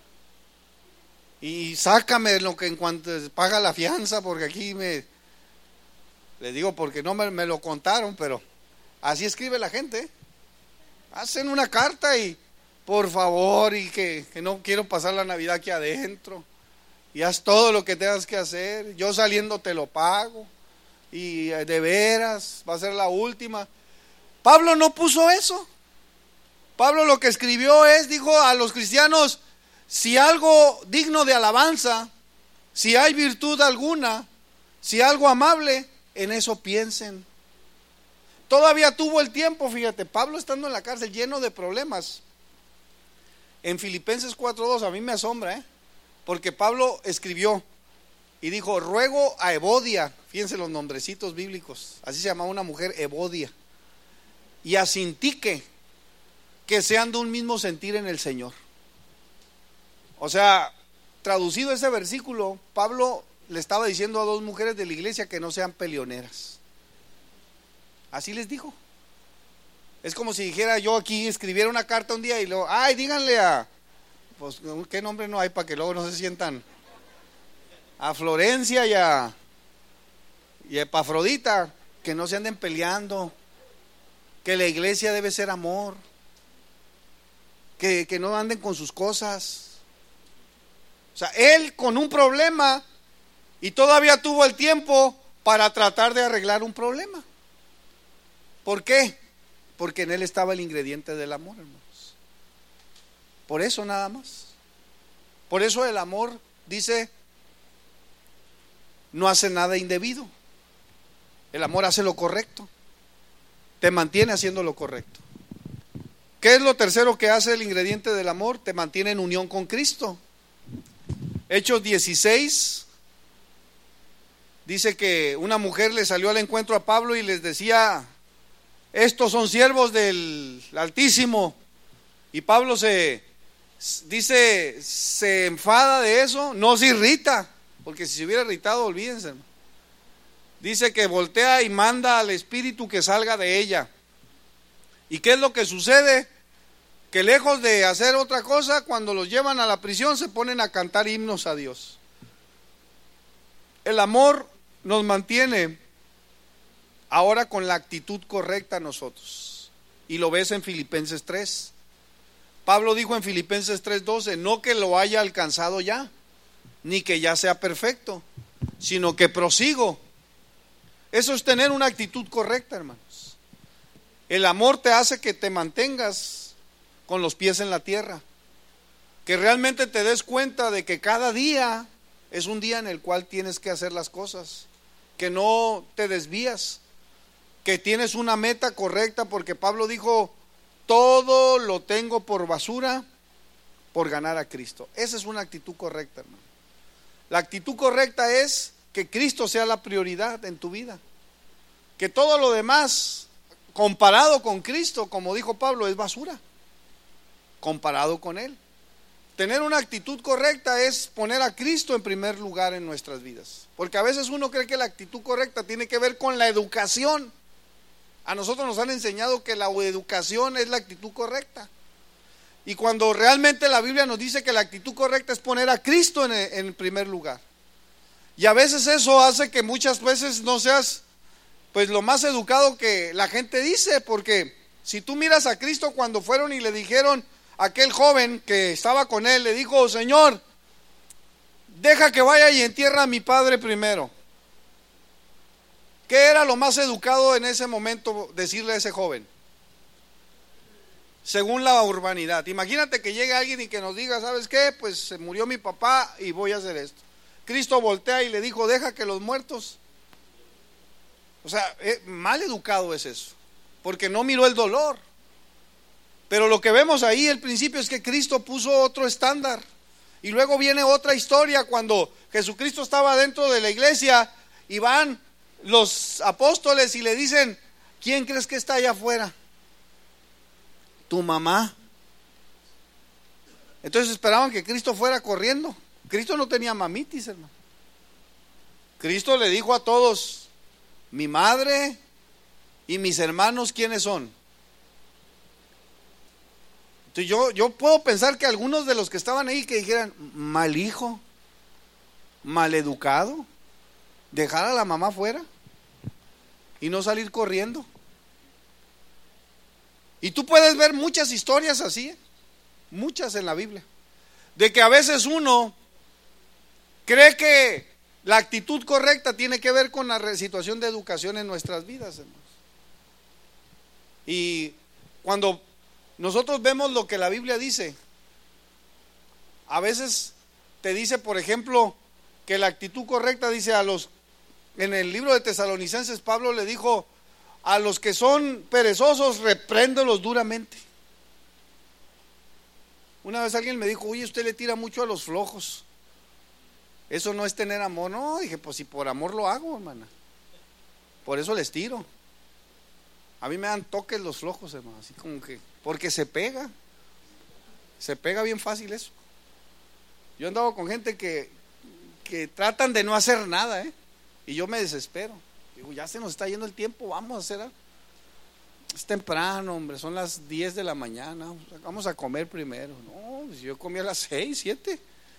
y sácame lo que en cuanto paga la fianza, porque aquí le digo porque no me lo contaron, pero así escribe la gente. Hacen una carta y por favor, y que no quiero pasar la Navidad aquí adentro, y haz todo lo que tengas que hacer, yo saliendo te lo pago, y de veras va a ser la última. Pablo no puso eso. Pablo lo que escribió dijo a los cristianos: si algo digno de alabanza, si hay virtud alguna, si algo amable, en eso piensen. Todavía tuvo el tiempo, fíjate, Pablo estando en la cárcel lleno de problemas. En Filipenses 4:2 a mí me asombra, porque Pablo escribió y dijo: ruego a Evodia, fíjense los nombrecitos bíblicos, así se llamaba una mujer, Evodia, y a Sintique, que sean de un mismo sentir en el Señor. O sea, traducido ese versículo, Pablo le estaba diciendo a dos mujeres de la iglesia que no sean peleoneras. Así les dijo. Es como si dijera yo aquí, escribiera una carta un día y luego, ay, díganle pues qué nombre no hay para que luego no se sientan, a Florencia y a Epafrodita, que no se anden peleando, que la iglesia debe ser amor, que no anden con sus cosas. O sea, él con un problema y todavía tuvo el tiempo para tratar de arreglar un problema. ¿Por qué? Porque en él estaba el ingrediente del amor, hermanos. Por eso nada más. Por eso el amor, dice, no hace nada indebido. El amor hace lo correcto, te mantiene haciendo lo correcto. ¿Qué es lo tercero que hace el ingrediente del amor? Te mantiene en unión con Cristo. Hechos 16 dice que una mujer le salió al encuentro a Pablo y les decía: estos son siervos del Altísimo. Y Pablo se enfada de eso, no se irrita, porque si se hubiera irritado, olvídense, hermano. Dice que voltea y manda al espíritu que salga de ella. ¿Y qué es lo que sucede? Que lejos de hacer otra cosa, cuando los llevan a la prisión se ponen a cantar himnos a Dios. El amor nos mantiene ahora con la actitud correcta a nosotros. Y lo ves en Filipenses 3. Pablo dijo en Filipenses 3:12, no que lo haya alcanzado ya, ni que ya sea perfecto, sino que prosigo. Eso es tener una actitud correcta, hermanos. El amor te hace que te mantengas con los pies en la tierra, que realmente te des cuenta de que cada día es un día en el cual tienes que hacer las cosas, que no te desvías, que tienes una meta correcta, porque Pablo dijo: todo lo tengo por basura por ganar a Cristo. Esa es una actitud correcta, hermano. La actitud correcta es que Cristo sea la prioridad en tu vida, que todo lo demás comparado con Cristo, como dijo Pablo, es basura comparado con Él. Tener una actitud correcta es poner a Cristo en primer lugar en nuestras vidas, porque a veces uno cree que la actitud correcta tiene que ver con la educación. A nosotros nos han enseñado que la educación es la actitud correcta, y cuando realmente la Biblia nos dice que la actitud correcta es poner a Cristo en primer lugar. Y a veces eso hace que muchas veces no seas pues lo más educado que la gente dice, porque si tú miras a Cristo, cuando fueron y le dijeron, aquel joven que estaba con él le dijo: Señor, deja que vaya y entierra a mi padre primero. ¿Qué era lo más educado en ese momento decirle a ese joven? Según la urbanidad. Imagínate que llegue alguien y que nos diga: ¿sabes qué? Pues se murió mi papá y voy a hacer esto. Cristo voltea y le dijo: deja que los muertos. O sea, mal educado es eso, porque no miró el dolor. Pero lo que vemos ahí, el principio, es que Cristo puso otro estándar. Y luego viene otra historia, cuando Jesucristo estaba dentro de la iglesia y van los apóstoles y le dicen: ¿quién crees que está allá afuera? Tu mamá. Entonces esperaban que Cristo fuera corriendo. Cristo no tenía mamitis, hermano. Cristo le dijo a todos: mi madre ¿Y mis hermanos quiénes son? Entonces yo puedo pensar que algunos de los que estaban ahí que dijeran, mal hijo, mal educado, dejar a la mamá fuera y no salir corriendo. Y tú puedes ver muchas historias así, muchas en la Biblia, de que a veces uno cree que la actitud correcta tiene que ver con la situación de educación en nuestras vidas, hermanos. Y cuando nosotros vemos lo que la Biblia dice, a veces te dice, por ejemplo, que la actitud correcta dice en el libro de Tesalonicenses, Pablo le dijo, a los que son perezosos, repréndolos duramente. Una vez alguien me dijo, oye, usted le tira mucho a los flojos. Eso no es tener amor. No, dije, pues si por amor lo hago, hermana. Por eso les tiro. A mí me dan toques los flojos, hermano, así como que, porque se pega bien fácil eso. Yo he andado con gente que tratan de no hacer nada, y yo me desespero. Digo, ya se nos está yendo el tiempo, vamos a hacer algo. Es temprano, hombre, son las 10 de la mañana, vamos a comer primero. No, pues yo comí a las 6, 7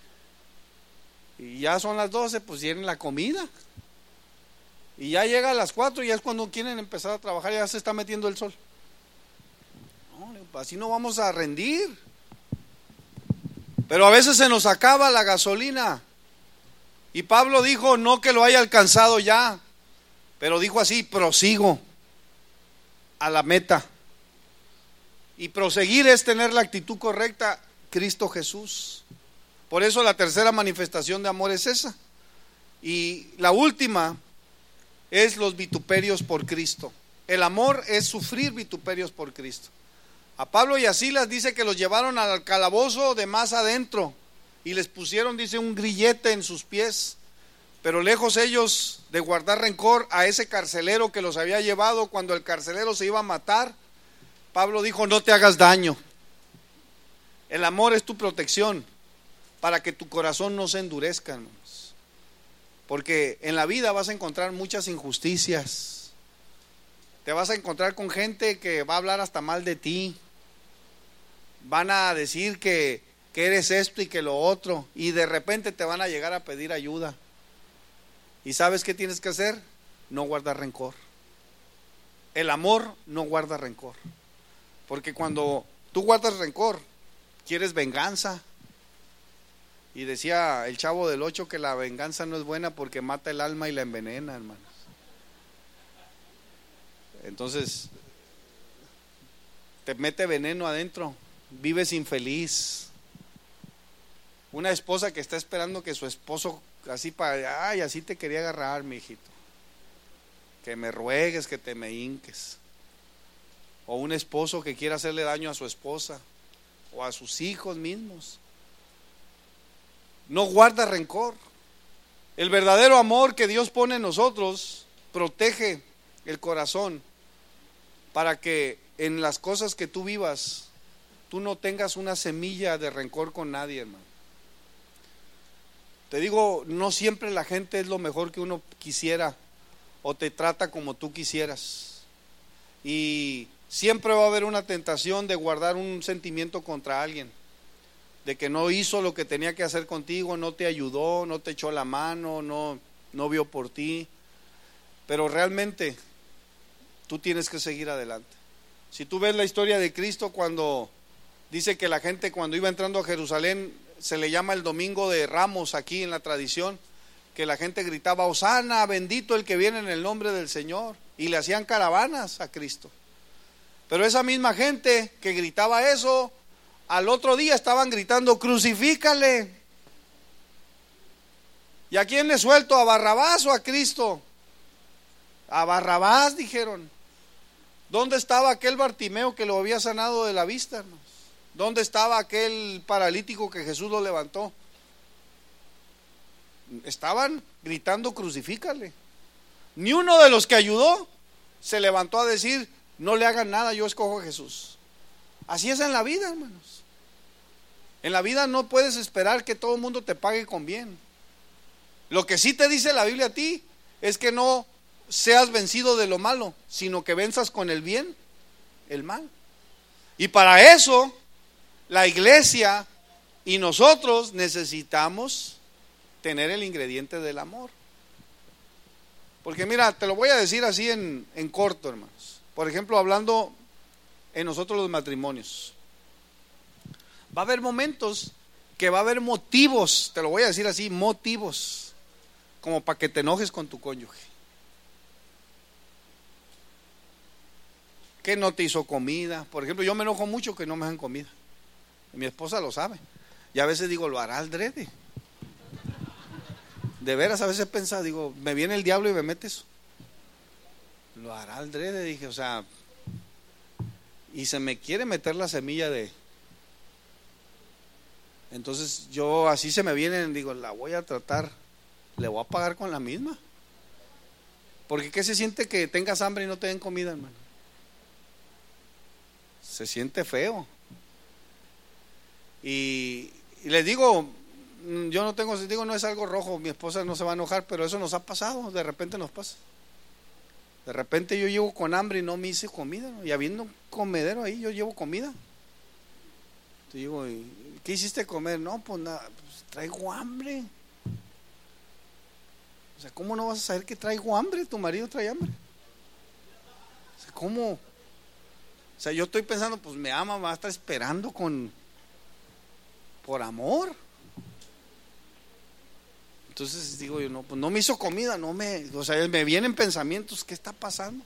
y ya son las 12, pues tienen la comida. Y ya llega a las 4 y ya es cuando quieren empezar a trabajar, ya se está metiendo el sol. No, así no vamos a rendir. Pero a veces se nos acaba la gasolina. Y Pablo dijo, no que lo haya alcanzado ya, pero dijo así, prosigo a la meta. Y proseguir es tener la actitud correcta, Cristo Jesús. Por eso la tercera manifestación de amor es esa. Y la última es los vituperios por Cristo. El amor es sufrir vituperios por Cristo. A Pablo y a Silas dice que los llevaron al calabozo de más adentro y les pusieron, dice, un grillete en sus pies. Pero lejos ellos de guardar rencor a ese carcelero que los había llevado, cuando el carcelero se iba a matar, Pablo dijo, no te hagas daño. El amor es tu protección para que tu corazón no se endurezca, hermanos. Porque en la vida vas a encontrar muchas injusticias. Te vas a encontrar con gente que va a hablar hasta mal de ti. Van a decir que eres esto y que lo otro, y de repente te van a llegar a pedir ayuda. ¿Y sabes qué tienes que hacer? No guardar rencor. El amor no guarda rencor. Porque cuando tú guardas rencor, quieres venganza. Y decía el Chavo del 8 que la venganza no es buena porque mata el alma y la envenena, hermanos. Entonces, te mete veneno adentro, vives infeliz. Una esposa que está esperando que su esposo así así te quería agarrar, mi hijito, que me ruegues, que te me hinques. O un esposo que quiere hacerle daño a su esposa o a sus hijos mismos. No guarda rencor. El verdadero amor que Dios pone en nosotros protege el corazón para que en las cosas que tú vivas tú no tengas una semilla de rencor con nadie, hermano. Te digo, no siempre la gente es lo mejor que uno quisiera o te trata como tú quisieras. Y siempre va a haber una tentación de guardar un sentimiento contra alguien, de que no hizo lo que tenía que hacer contigo, no te ayudó, no te echó la mano, no vio por ti. Pero realmente tú tienes que seguir adelante. Si tú ves la historia de Cristo, cuando dice que la gente cuando iba entrando a Jerusalén, se le llama el Domingo de Ramos aquí en la tradición, que la gente gritaba, Hosana, bendito el que viene en el nombre del Señor, y le hacían caravanas a Cristo. Pero esa misma gente que gritaba eso, al otro día estaban gritando, crucifícale. ¿Y a quién le suelto? ¿A Barrabás o a Cristo? A Barrabás, dijeron. ¿Dónde estaba aquel Bartimeo que lo había sanado de la vista, hermanos? ¿Dónde estaba aquel paralítico que Jesús lo levantó? Estaban gritando crucifícale. Ni uno de los que ayudó se levantó a decir, no le hagan nada, yo escojo a Jesús. Así es en la vida, hermanos. En la vida no puedes esperar que todo el mundo te pague con bien. Lo que sí te dice la Biblia a ti es que no seas vencido de lo malo, sino que venzas con el bien el mal. Y para eso la iglesia y nosotros necesitamos tener el ingrediente del amor. Porque mira, te lo voy a decir así en corto, hermanos. Por ejemplo, hablando en nosotros los matrimonios, va a haber momentos que va a haber motivos, te lo voy a decir así, motivos, como para que te enojes con tu cónyuge. Que no te hizo comida. Por ejemplo, yo me enojo mucho que no me hagan comida. Mi esposa lo sabe. Y a veces digo, lo hará al drede. De veras, a veces pensaba, digo, me viene el diablo y me mete eso. Lo hará al drede, dije, o sea, y se me quiere meter la semilla de... Entonces yo así se me vienen, digo, la voy a tratar, le voy a pagar con la misma. Porque ¿qué se siente que tengas hambre y no te den comida, hermano? Se siente feo. Y les digo, yo no tengo, digo, no es algo rojo, mi esposa no se va a enojar, pero eso nos ha pasado, de repente nos pasa. De repente yo llego con hambre y no me hice comida, ¿no? Y habiendo un comedero ahí, yo llevo comida. Te digo, ¿qué hiciste comer? No, pues nada, pues traigo hambre. O sea, ¿cómo no vas a saber que traigo hambre? Tu marido trae hambre. O sea, ¿cómo? O sea, yo estoy pensando, pues me ama, va a estar esperando por amor. Entonces digo yo, no, pues no me hizo comida, o sea, me vienen pensamientos, ¿qué está pasando?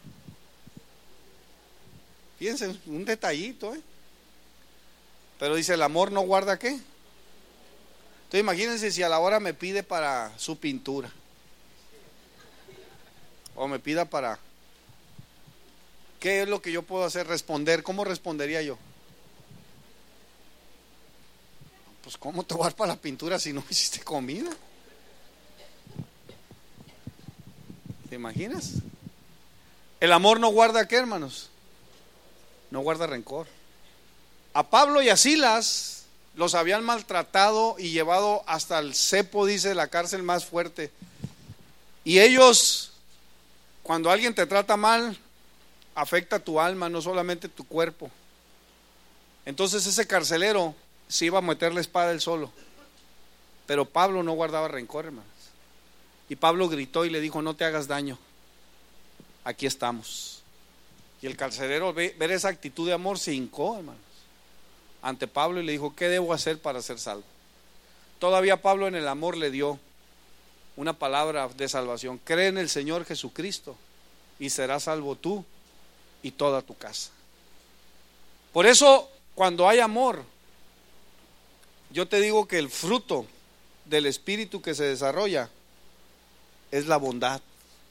Fíjense, un detallito, Pero dice, el amor no guarda ¿qué? Entonces imagínense si a la hora me pide para su pintura, o me pida para, ¿qué es lo que yo puedo hacer? Responder, ¿cómo respondería yo? Pues ¿cómo te voy a dar para la pintura si no hiciste comida? ¿Te imaginas? El amor no guarda ¿qué, hermanos? No guarda rencor. A Pablo y a Silas los habían maltratado y llevado hasta el cepo, dice, la cárcel más fuerte. Y ellos, cuando alguien te trata mal, afecta tu alma, no solamente tu cuerpo. Entonces ese carcelero se iba a meter la espada él solo. Pero Pablo no guardaba rencor, hermanos. Y Pablo gritó y le dijo, no te hagas daño, aquí estamos. Y el carcelero, ver esa actitud de amor, se hincó, hermanos, ante Pablo y le dijo, ¿qué debo hacer para ser salvo? Todavía Pablo en el amor le dio una palabra de salvación: cree en el Señor Jesucristo y serás salvo tú y toda tu casa. Por eso, cuando hay amor, yo te digo que el fruto del Espíritu que se desarrolla es la bondad.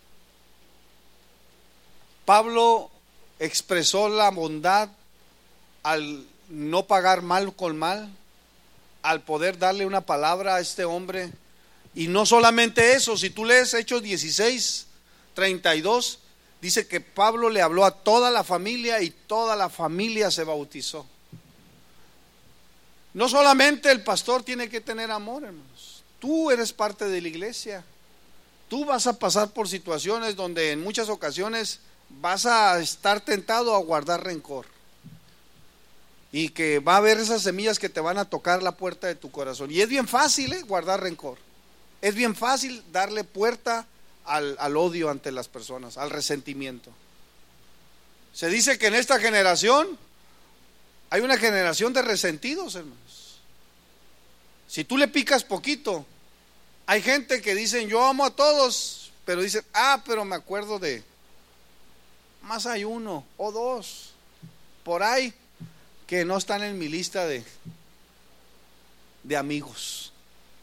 Pablo expresó la bondad al no pagar mal con mal, al poder darle una palabra a este hombre. Y no solamente eso, si tú lees Hechos 16:32, dice que Pablo le habló a toda la familia y toda la familia se bautizó. No solamente el pastor tiene que tener amor, hermanos. Tú eres parte de la iglesia. Tú vas a pasar por situaciones donde en muchas ocasiones vas a estar tentado a guardar rencor. Y que va a haber esas semillas que te van a tocar la puerta de tu corazón. Y es bien fácil, guardar rencor. Es bien fácil darle puerta al odio ante las personas, al resentimiento. Se dice que en esta generación hay una generación de resentidos, hermanos. Si tú le picas poquito, hay gente que dicen, yo amo a todos, pero dicen, pero me acuerdo de, más hay uno o dos por ahí que no están en mi lista de amigos.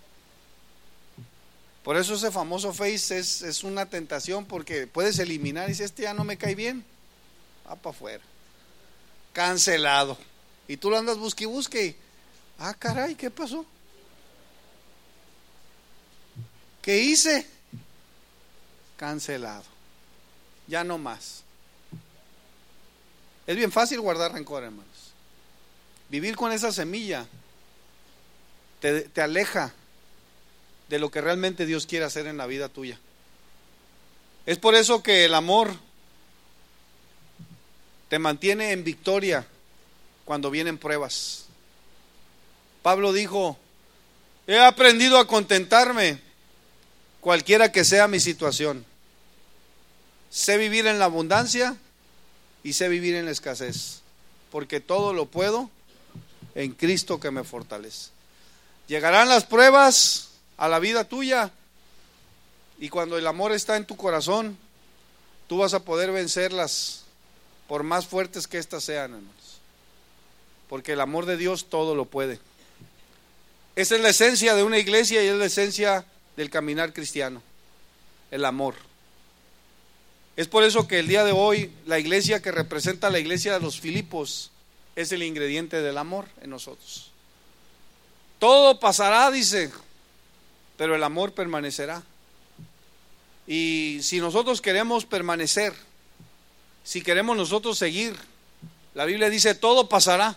Por eso ese famoso Face es una tentación, porque puedes eliminar y si este ya no me cae bien, va para afuera, cancelado. Y tú lo andas busque y busque, caray, ¿qué pasó? ¿Qué hice? Cancelado, ya no más. Es bien fácil guardar rencor, hermanos. Vivir con esa semilla te aleja de lo que realmente Dios quiere hacer en la vida tuya. Es por eso que el amor te mantiene en victoria cuando vienen pruebas. Pablo dijo: he aprendido a contentarme cualquiera que sea mi situación. Sé vivir en la abundancia y sé vivir en la escasez, porque todo lo puedo en Cristo que me fortalece. Llegarán las pruebas a la vida tuya, y cuando el amor está en tu corazón, tú vas a poder vencerlas, por más fuertes que éstas sean, hermanos, porque el amor de Dios todo lo puede. Esa es la esencia de una iglesia y es la esencia del caminar cristiano, el amor. Es por eso que el día de hoy la iglesia que representa a la iglesia de los Filipos es el ingrediente del amor en nosotros. Todo pasará, dice, pero el amor permanecerá. Y si nosotros queremos permanecer, si queremos nosotros seguir, la Biblia dice: todo pasará,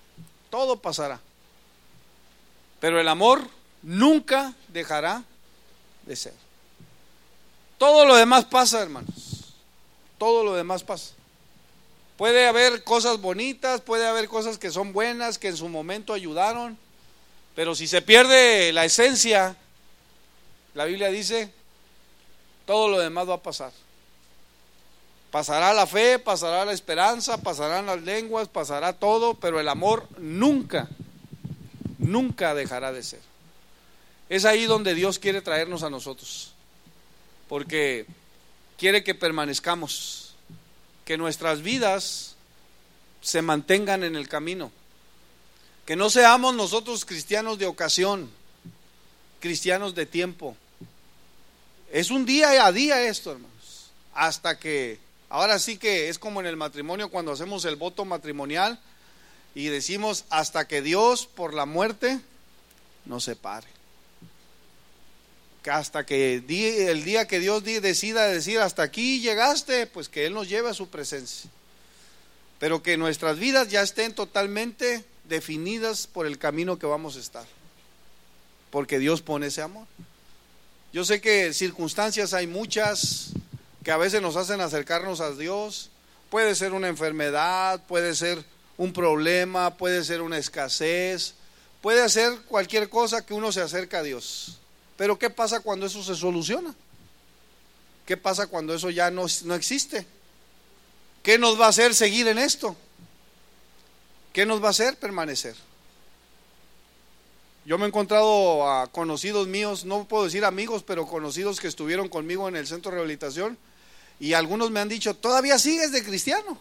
pero el amor nunca dejará de ser. Todo lo demás pasa, hermanos, todo lo demás pasa. Puede haber cosas bonitas, puede haber cosas que son buenas, que en su momento ayudaron, pero si se pierde la esencia, la Biblia dice, todo lo demás va a pasar. Pasará la fe, pasará la esperanza, pasarán las lenguas, pasará todo, pero el amor nunca dejará de ser. Es ahí donde Dios quiere traernos a nosotros, porque quiere que permanezcamos, que nuestras vidas se mantengan en el camino, que no seamos nosotros cristianos de ocasión, cristianos de tiempo. Es un día a día esto, hermanos, hasta que, ahora sí que es como en el matrimonio cuando hacemos el voto matrimonial y decimos: hasta que Dios por la muerte nos separe. Que hasta que el día que Dios decida decir: hasta aquí llegaste, pues que Él nos lleve a su presencia. Pero que nuestras vidas ya estén totalmente definidas por el camino que vamos a estar, porque Dios pone ese amor. Yo sé que circunstancias hay muchas que a veces nos hacen acercarnos a Dios. Puede ser una enfermedad, puede ser un problema, puede ser una escasez, puede ser cualquier cosa que uno se acerca a Dios. Pero ¿qué pasa cuando eso se soluciona? ¿Qué pasa cuando eso ya no existe? ¿Qué nos va a hacer seguir en esto? ¿Qué nos va a hacer permanecer? Yo me he encontrado a conocidos míos, no puedo decir amigos, pero conocidos que estuvieron conmigo en el centro de rehabilitación, y algunos me han dicho: ¿todavía sigues de cristiano?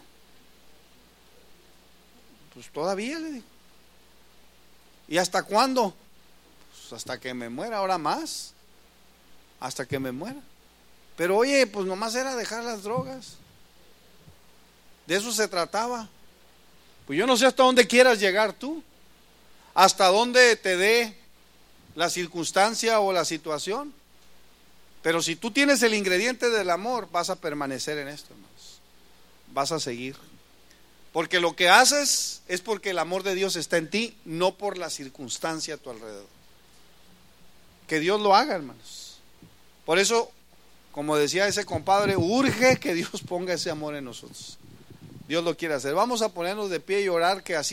Pues todavía, le digo. ¿Y hasta cuándo? Pues hasta que me muera, ahora más, hasta que me muera. Pero oye, pues nomás era dejar las drogas, de eso se trataba. Pues yo no sé hasta dónde quieras llegar tú, hasta dónde te dé la circunstancia o la situación, pero si tú tienes el ingrediente del amor, vas a permanecer en esto, hermanos. Vas a seguir, porque lo que haces es porque el amor de Dios está en ti, no por la circunstancia a tu alrededor. Que Dios lo haga, hermanos. Por eso, como decía ese compadre, urge que Dios ponga ese amor en nosotros. Dios lo quiere hacer. Vamos a ponernos de pie y orar, que así